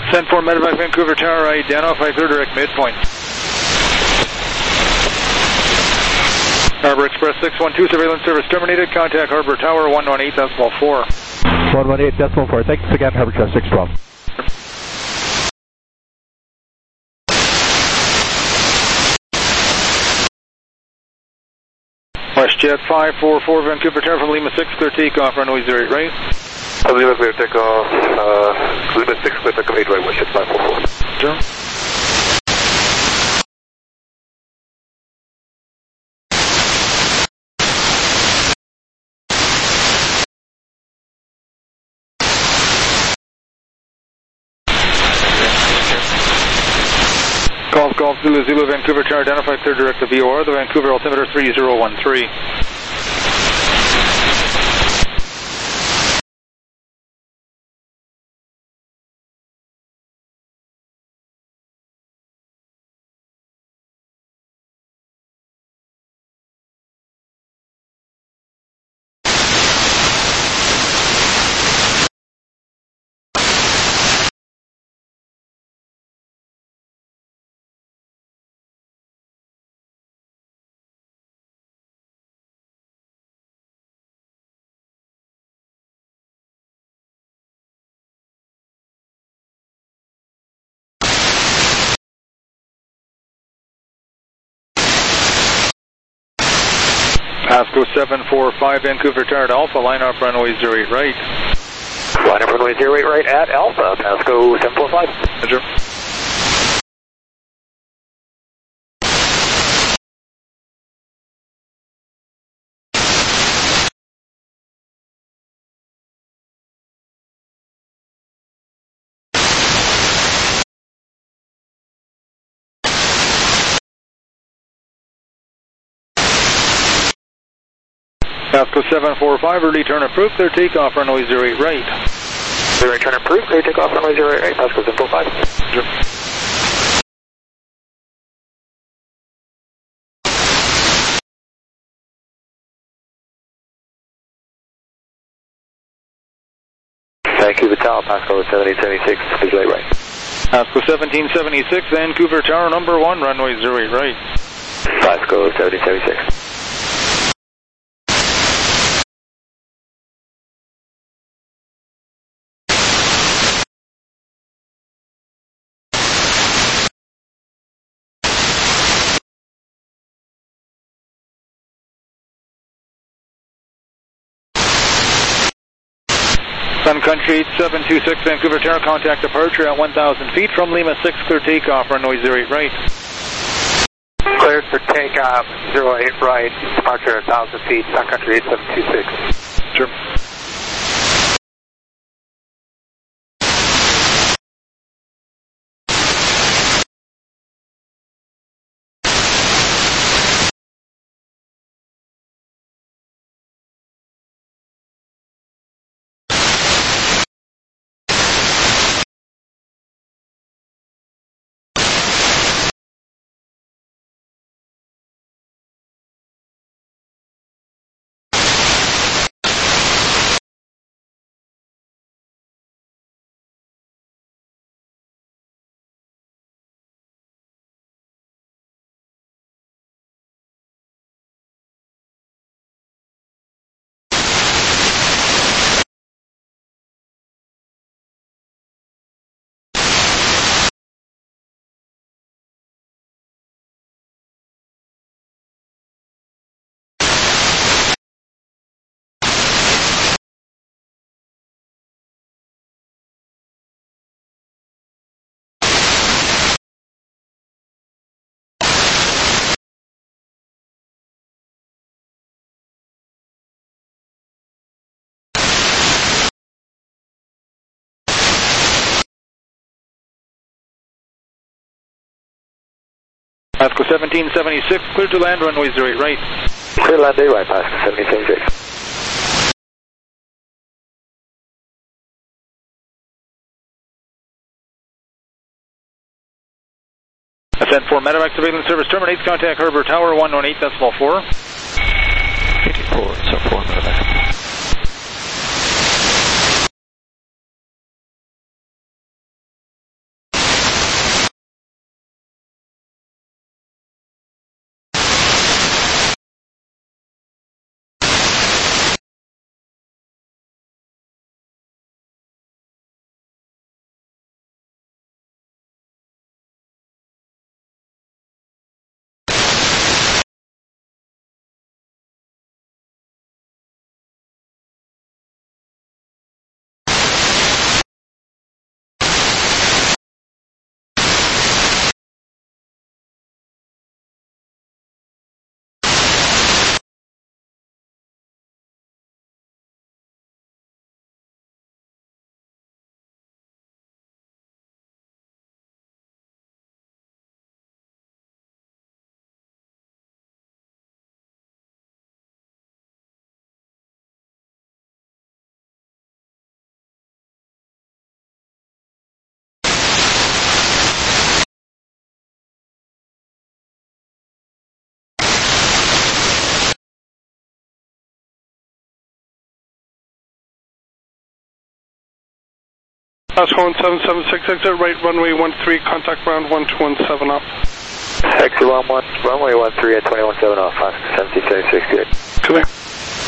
Send for Medevac Vancouver Tower, identify clear direct midpoint. Harbor Express six one two, surveillance service terminated. Contact Harbor Tower one one eight decimal four. one one eight decimal four. Thanks again, Harbor Express six twelve. WestJet five four four, Vancouver Tower from Lima six, clear takeoff, runway zero eight right. Lima clear takeoff, uh, Lima six, clear takeoff eight right, WestJet five four four. Sure. Golf Golf Zulu Zulu Vancouver Tower, identify clear direct to V O R, the Vancouver altimeter three zero one three. Pasco seven four five, Vancouver Tower to Alpha, line up runway zero eight right. Line up runway zero eight right at Alpha, Pasco seven four five. Roger. Pasco seven four five, early turn approved, clear takeoff, runway zero eight right. Zero eight turn approved, clear takeoff, runway zero eight right, Pasco seven four five. Sure. Vancouver Tower, Pasco seventeen seventy-six, visual eight right. Pasco seventeen seventy-six, Vancouver Tower number one, runway zero eight right. Pasco seventeen seventy-six. Sun Country eight seven two six, Vancouver Tower, contact departure at one thousand feet from Lima six, clear takeoff, runway zero eight right. Cleared for takeoff, zero eight right, departure at one thousand feet, Sun Country eight seven two six. Sure. Pasco seventeen seventy-six, clear to land, runway zero eight right. Clear land eight right, Pasco seventeen seventy-six. Ascent for Medevac surveillance service terminates, contact Harbor Tower one one eight decimal four. eighty-four, so four Medevac. Oscar one seven seven six, exit right runway one three, contact ground one two one seven off. Taxi one one, runway one three at twenty one seven off, Oscar seven six seven six, good. Come here.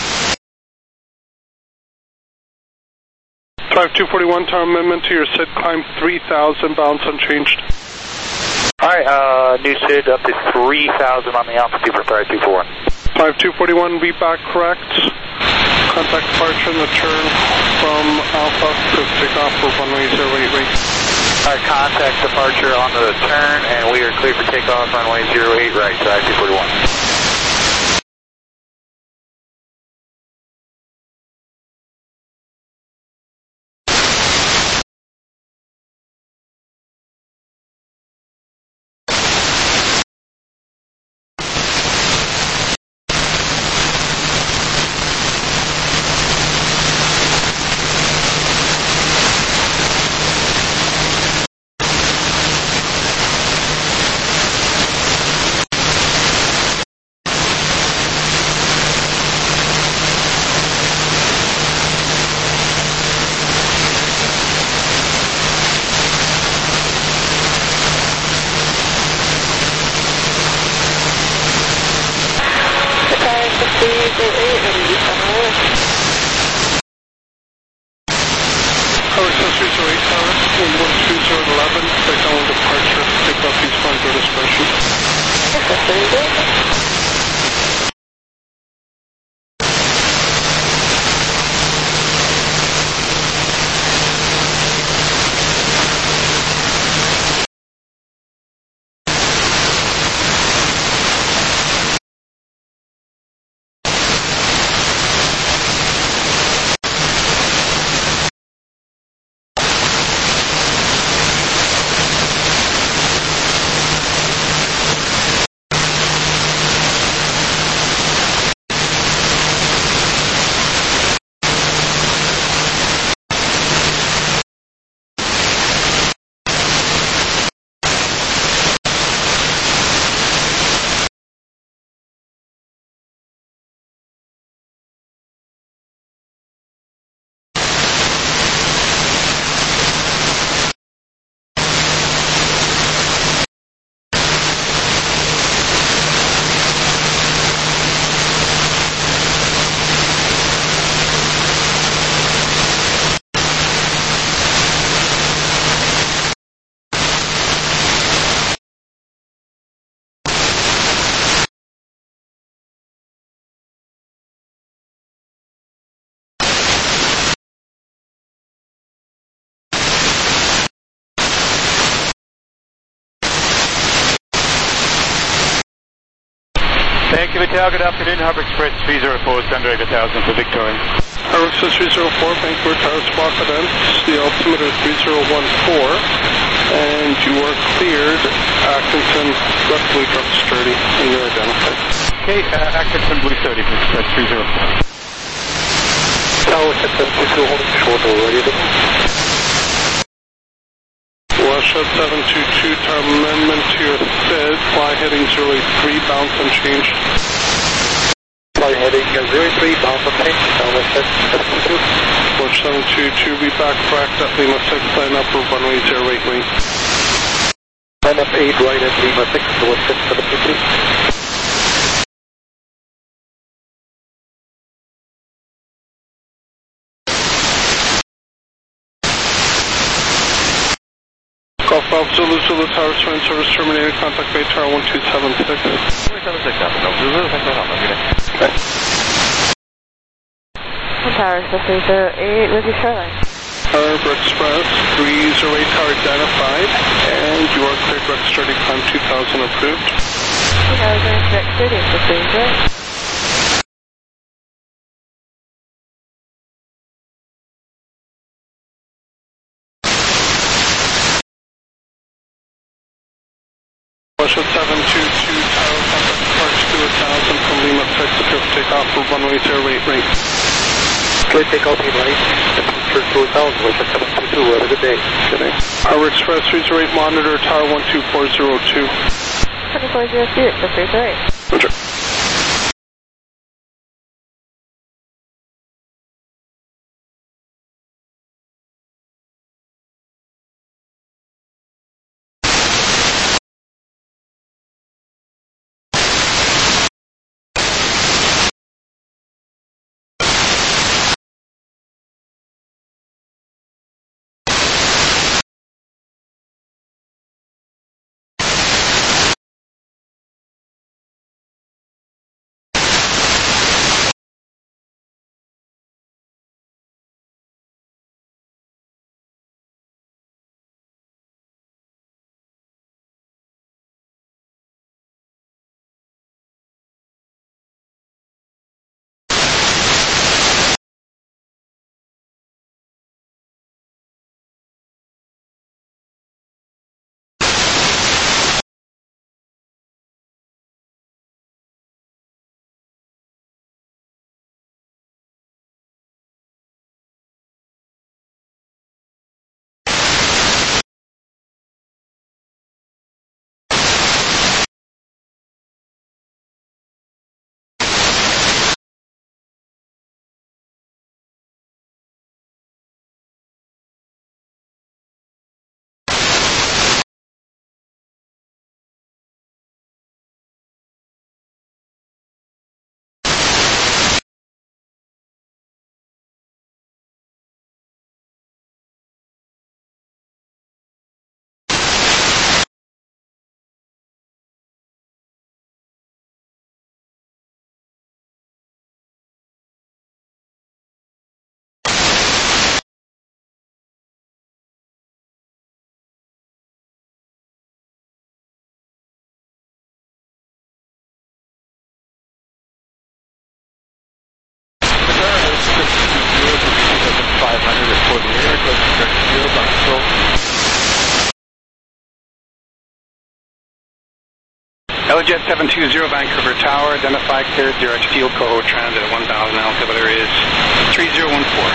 Drive two forty-one, tower amendment to your S I D, climb three thousand, balance unchanged. Alright, uh, new S I D up to three thousand on the altitude for Drive two forty-one. Drive two forty-one, be back correct. Contact departure and the turn from Alpha, clear takeoff for runway zero eight right. Alright, contact departure on the turn, and we are clear for takeoff runway zero eight right, Drive two forty-one. Thank you, Vitale. Good afternoon. Harbour Express three zero four, Sundray one thousand for Victoria. Harbour Express three zero four, Vancouver Tower Squawk events. The altimeter three zero one four, and you are cleared. Atkinson, roughly drop sturdy, and you're identified. Okay, uh, Atkinson, Blue thirty for Express three zero four. Tower seven two two, holding short already. Russia seven two two, tower amendment to your S I D, fly heading zero eight three, bounce unchanged. Fly heading zero eight three, bounce unchanged, Tower seven two two. Watch seven two two, be back correct at Lima six, line up for runway zero eight wing. Line up eight right at Lima six, towards six seven two three. Golf Alpha Zulu Zulu Tower Surrender service terminated. Contact Bay Tower one two seven six. one two seven six, no, Zulu, thanks for the help. Okay. Tower three zero eight with your shoreline. Harbour Express three zero eight, tower identified, and you are cleared direct sturdy, climb two thousand approved. two thousand direct sturdy for three zero. Russia seven two two, tower contact departure to one thousand from Lima six, clear for takeoff for runway zero eight right. Clear takeoff eight right, temperature two thousand, Russia seven two two, have a good day. Good day. Harbour Express three zero eight, monitor tower one two four zero two. two four zero two, it's the three zero eight. Roger. Helijet seven two zero, Vancouver Tower, identify cleared direct field, Coho Transit at one thousand, altimeter is three zero one four.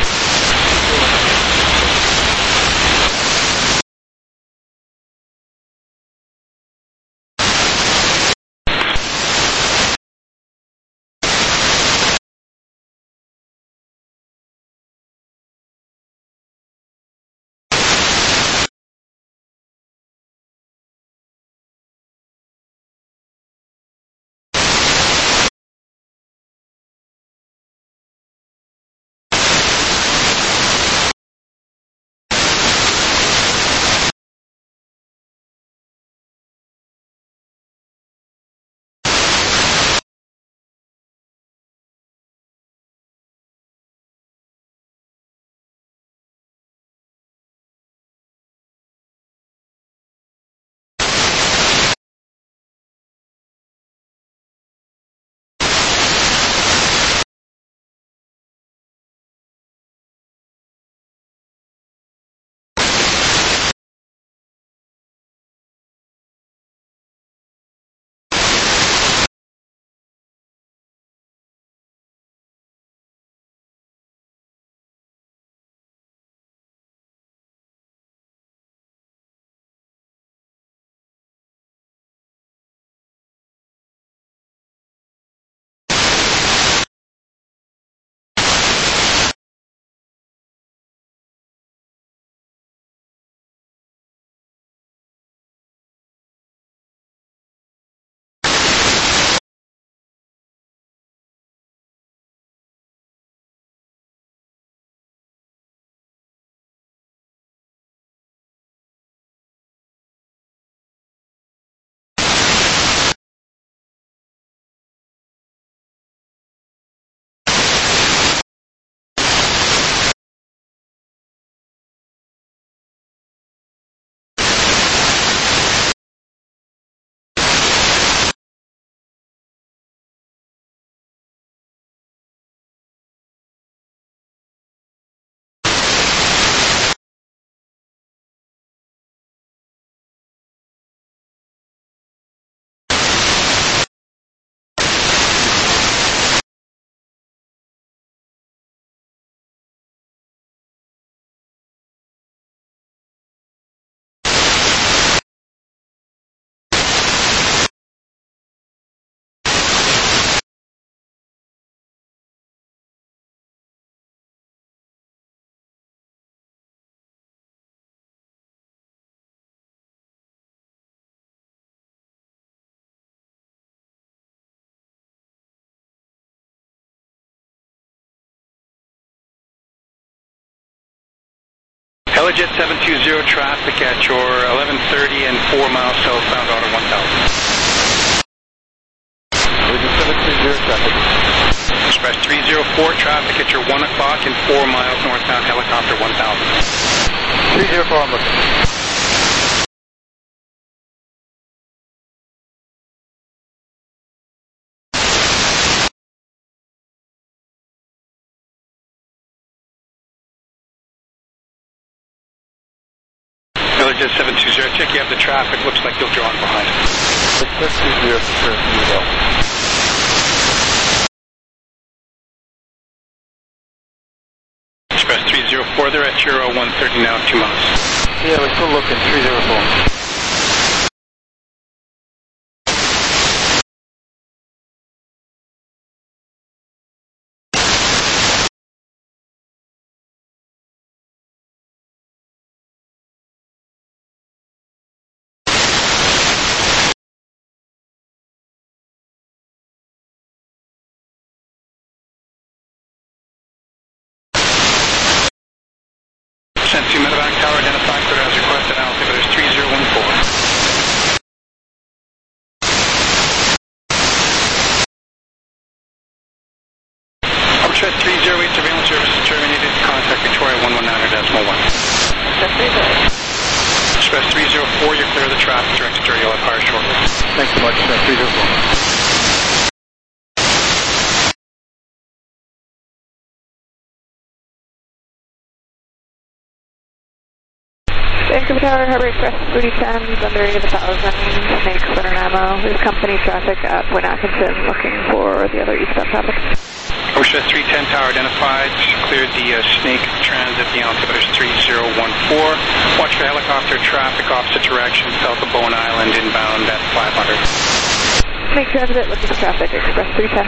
Helijet seven two zero, traffic at your eleven thirty and four miles southbound out of one thousand. Helijet seven two zero, traffic. Express three zero four, traffic at your one o'clock and four miles northbound, helicopter one thousand. three zero four, I'm looking. Helijet seven two zero, check you have the traffic, looks like you'll draw in behind. seven two zero, Express three zero four, they're at your one thirty now, two miles. Yeah, we're still looking, three zero four. Sent to Medevac Tower, identify clear as requested, altimeter is three zero one four. Arbitrage three zero eight, surveillance services terminated, contact Victoria one one nine decimal one. Express three zero four, you're clear of the traffic, direct to Jerry, I'll fire shortly. Thanks so much, three zero four. Vancouver Tower, Harbor Express three ten, under eight of a thousand, Snake, Suriname. There's company traffic at Point Atkinson looking for the other eastbound traffic. Harbor Express three ten Tower identified, cleared the uh, Snake Transit, the altimeter's three zero one four. Watch for helicopter traffic opposite direction, south of Bowen Island, inbound at five hundred. Snake Transit, looking for traffic, Express three ten.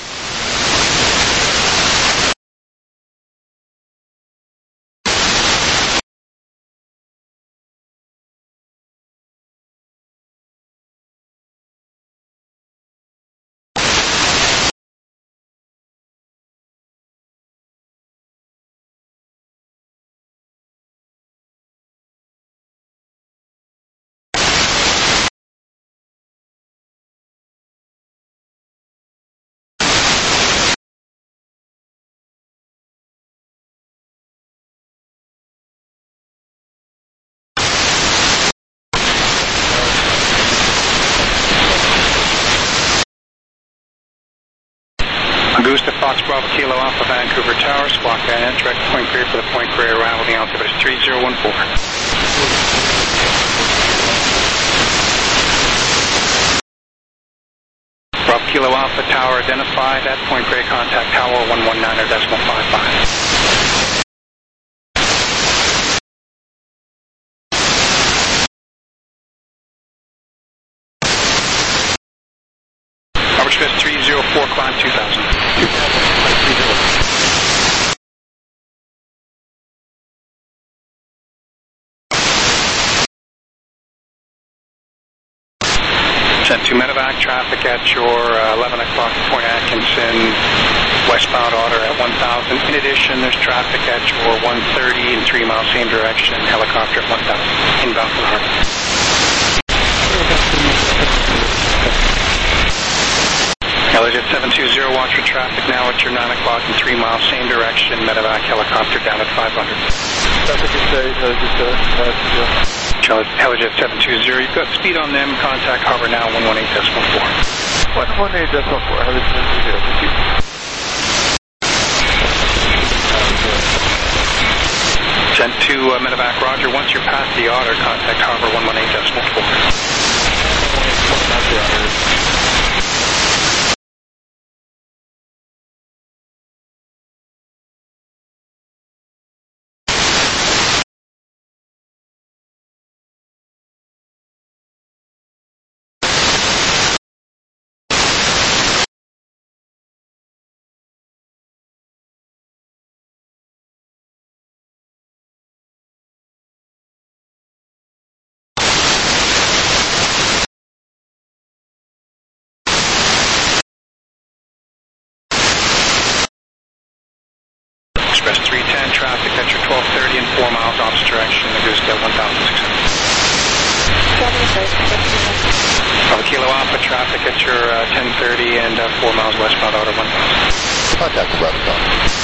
Augusta Fox Bravo Kilo Alpha Vancouver Tower, squawk and direct Point Grey for the Point Grey arrival, the altimeter is three zero one four. Bravo Kilo Alpha Tower identified at Point Grey, contact Tower one one nine decimal five five. Express three zero four, climb two thousand. two thousand, three zero. Send to medevac traffic at your uh, eleven o'clock Point Atkinson, westbound order at one thousand. In addition, there's traffic at your one thirty in three miles same direction, helicopter at one thousand, inbound from the harbor. Helijet seven two zero, watch for traffic now at your nine o'clock in three miles, same direction, medevac helicopter down at five hundred. Helijet seven two zero, you've got speed on them, contact harbor now one one eight decimal four. one one eight decimal four, Helijet seven two zero, thank you. Sent to uh, medevac Roger, once you're past the otter, contact harbor one one eight decimal four. Express three ten, traffic at your twelve thirty and four miles opposite direction, Augusta one thousand six hundred. Bravo Kilo Alpha, traffic at your uh, ten thirty and uh, four miles westbound order one thousand. Contact the Bravo.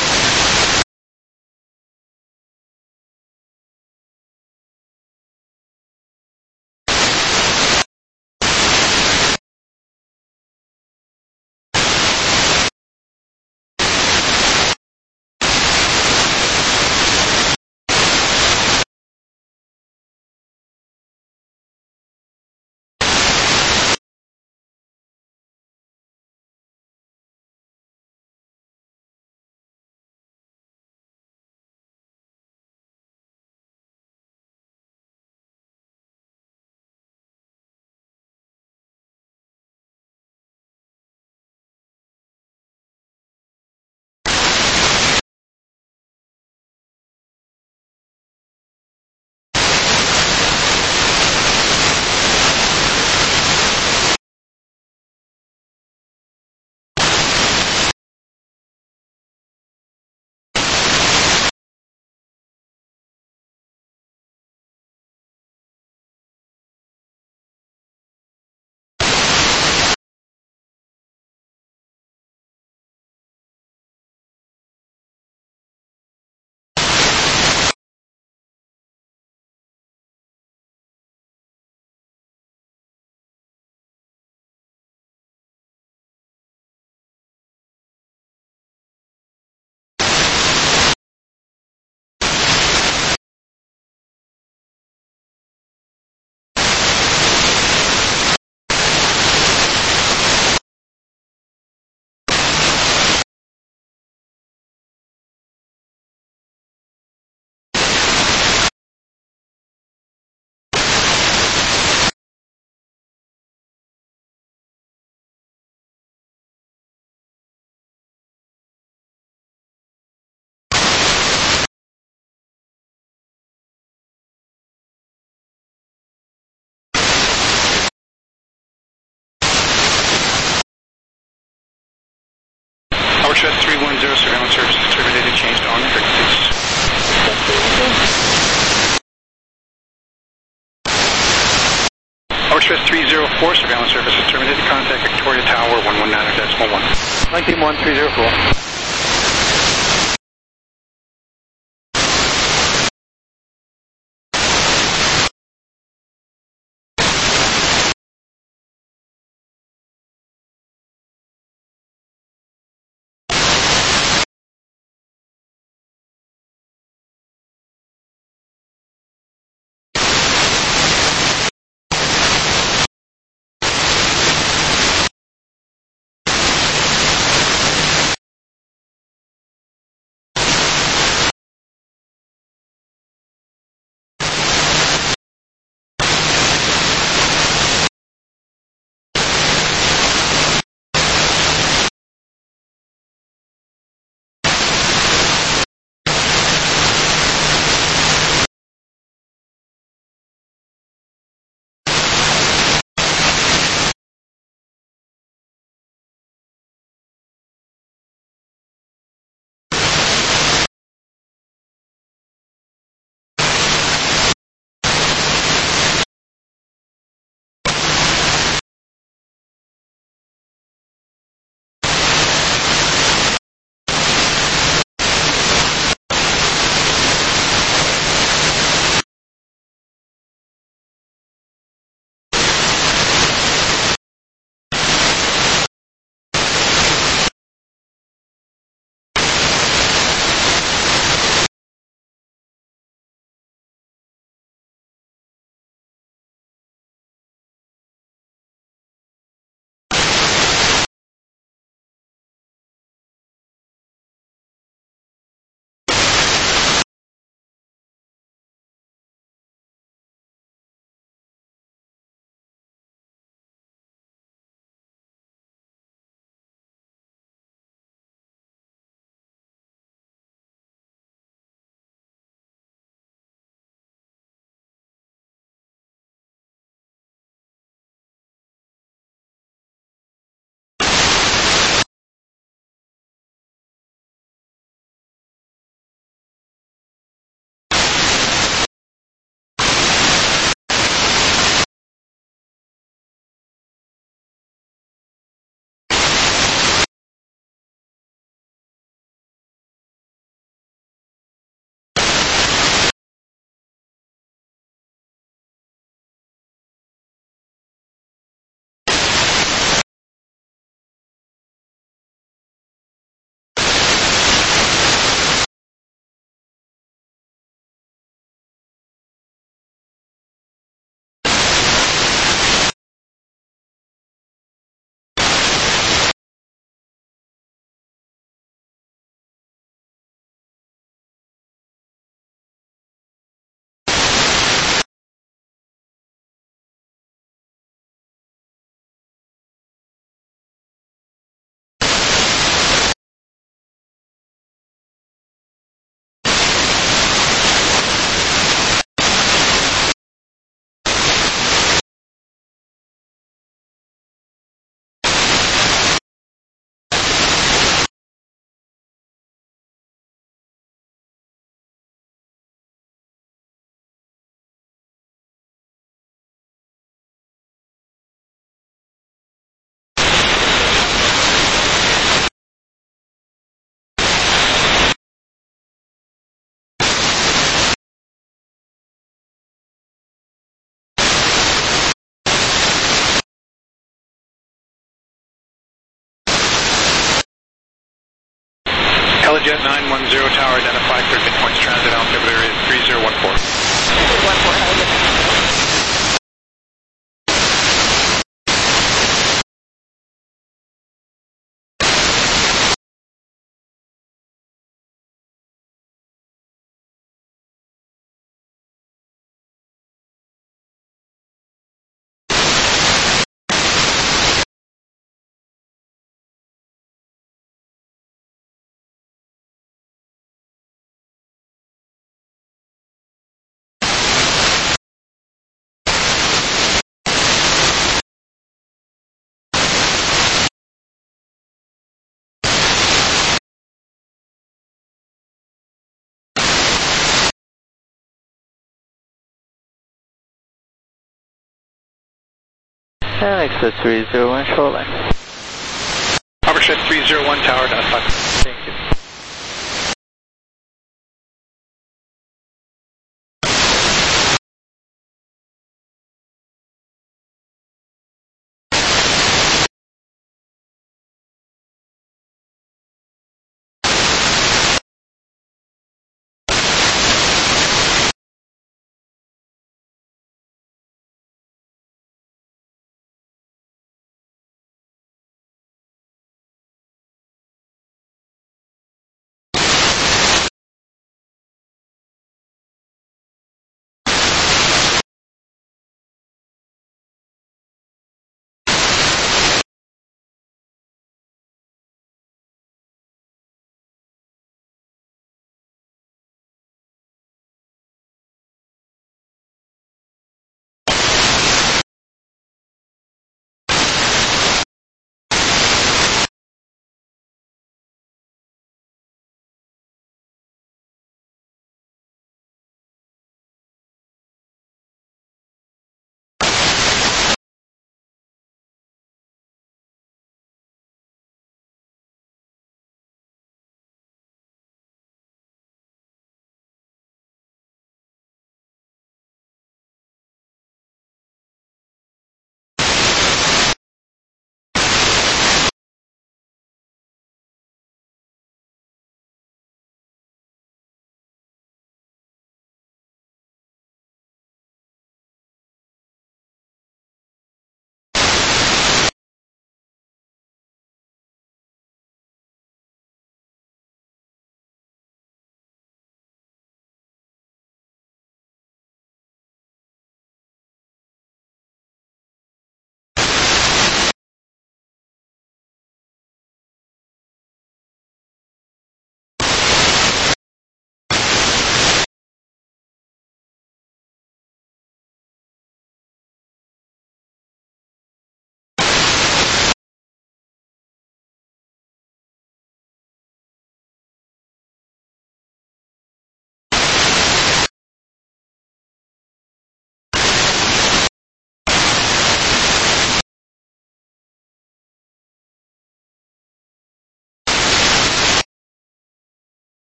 Northwest three one zero, surveillance services terminated, changed on frequencies. Northwest three zero four, surveillance services terminated, contact Victoria Tower one one nine decimal one. nineteen one three zero four. Helijet nine one zero, tower identified, thirteen points transit, altimeter is three zero one four. one four, Helijet. Alex three zero one, shoreline. Harbor Express three zero one tower, identified. Thank you.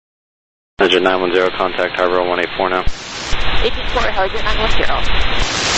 Hydrogen nine one zero, contact Harbor one eight four now. eighteen four, Hydrogen nine one zero.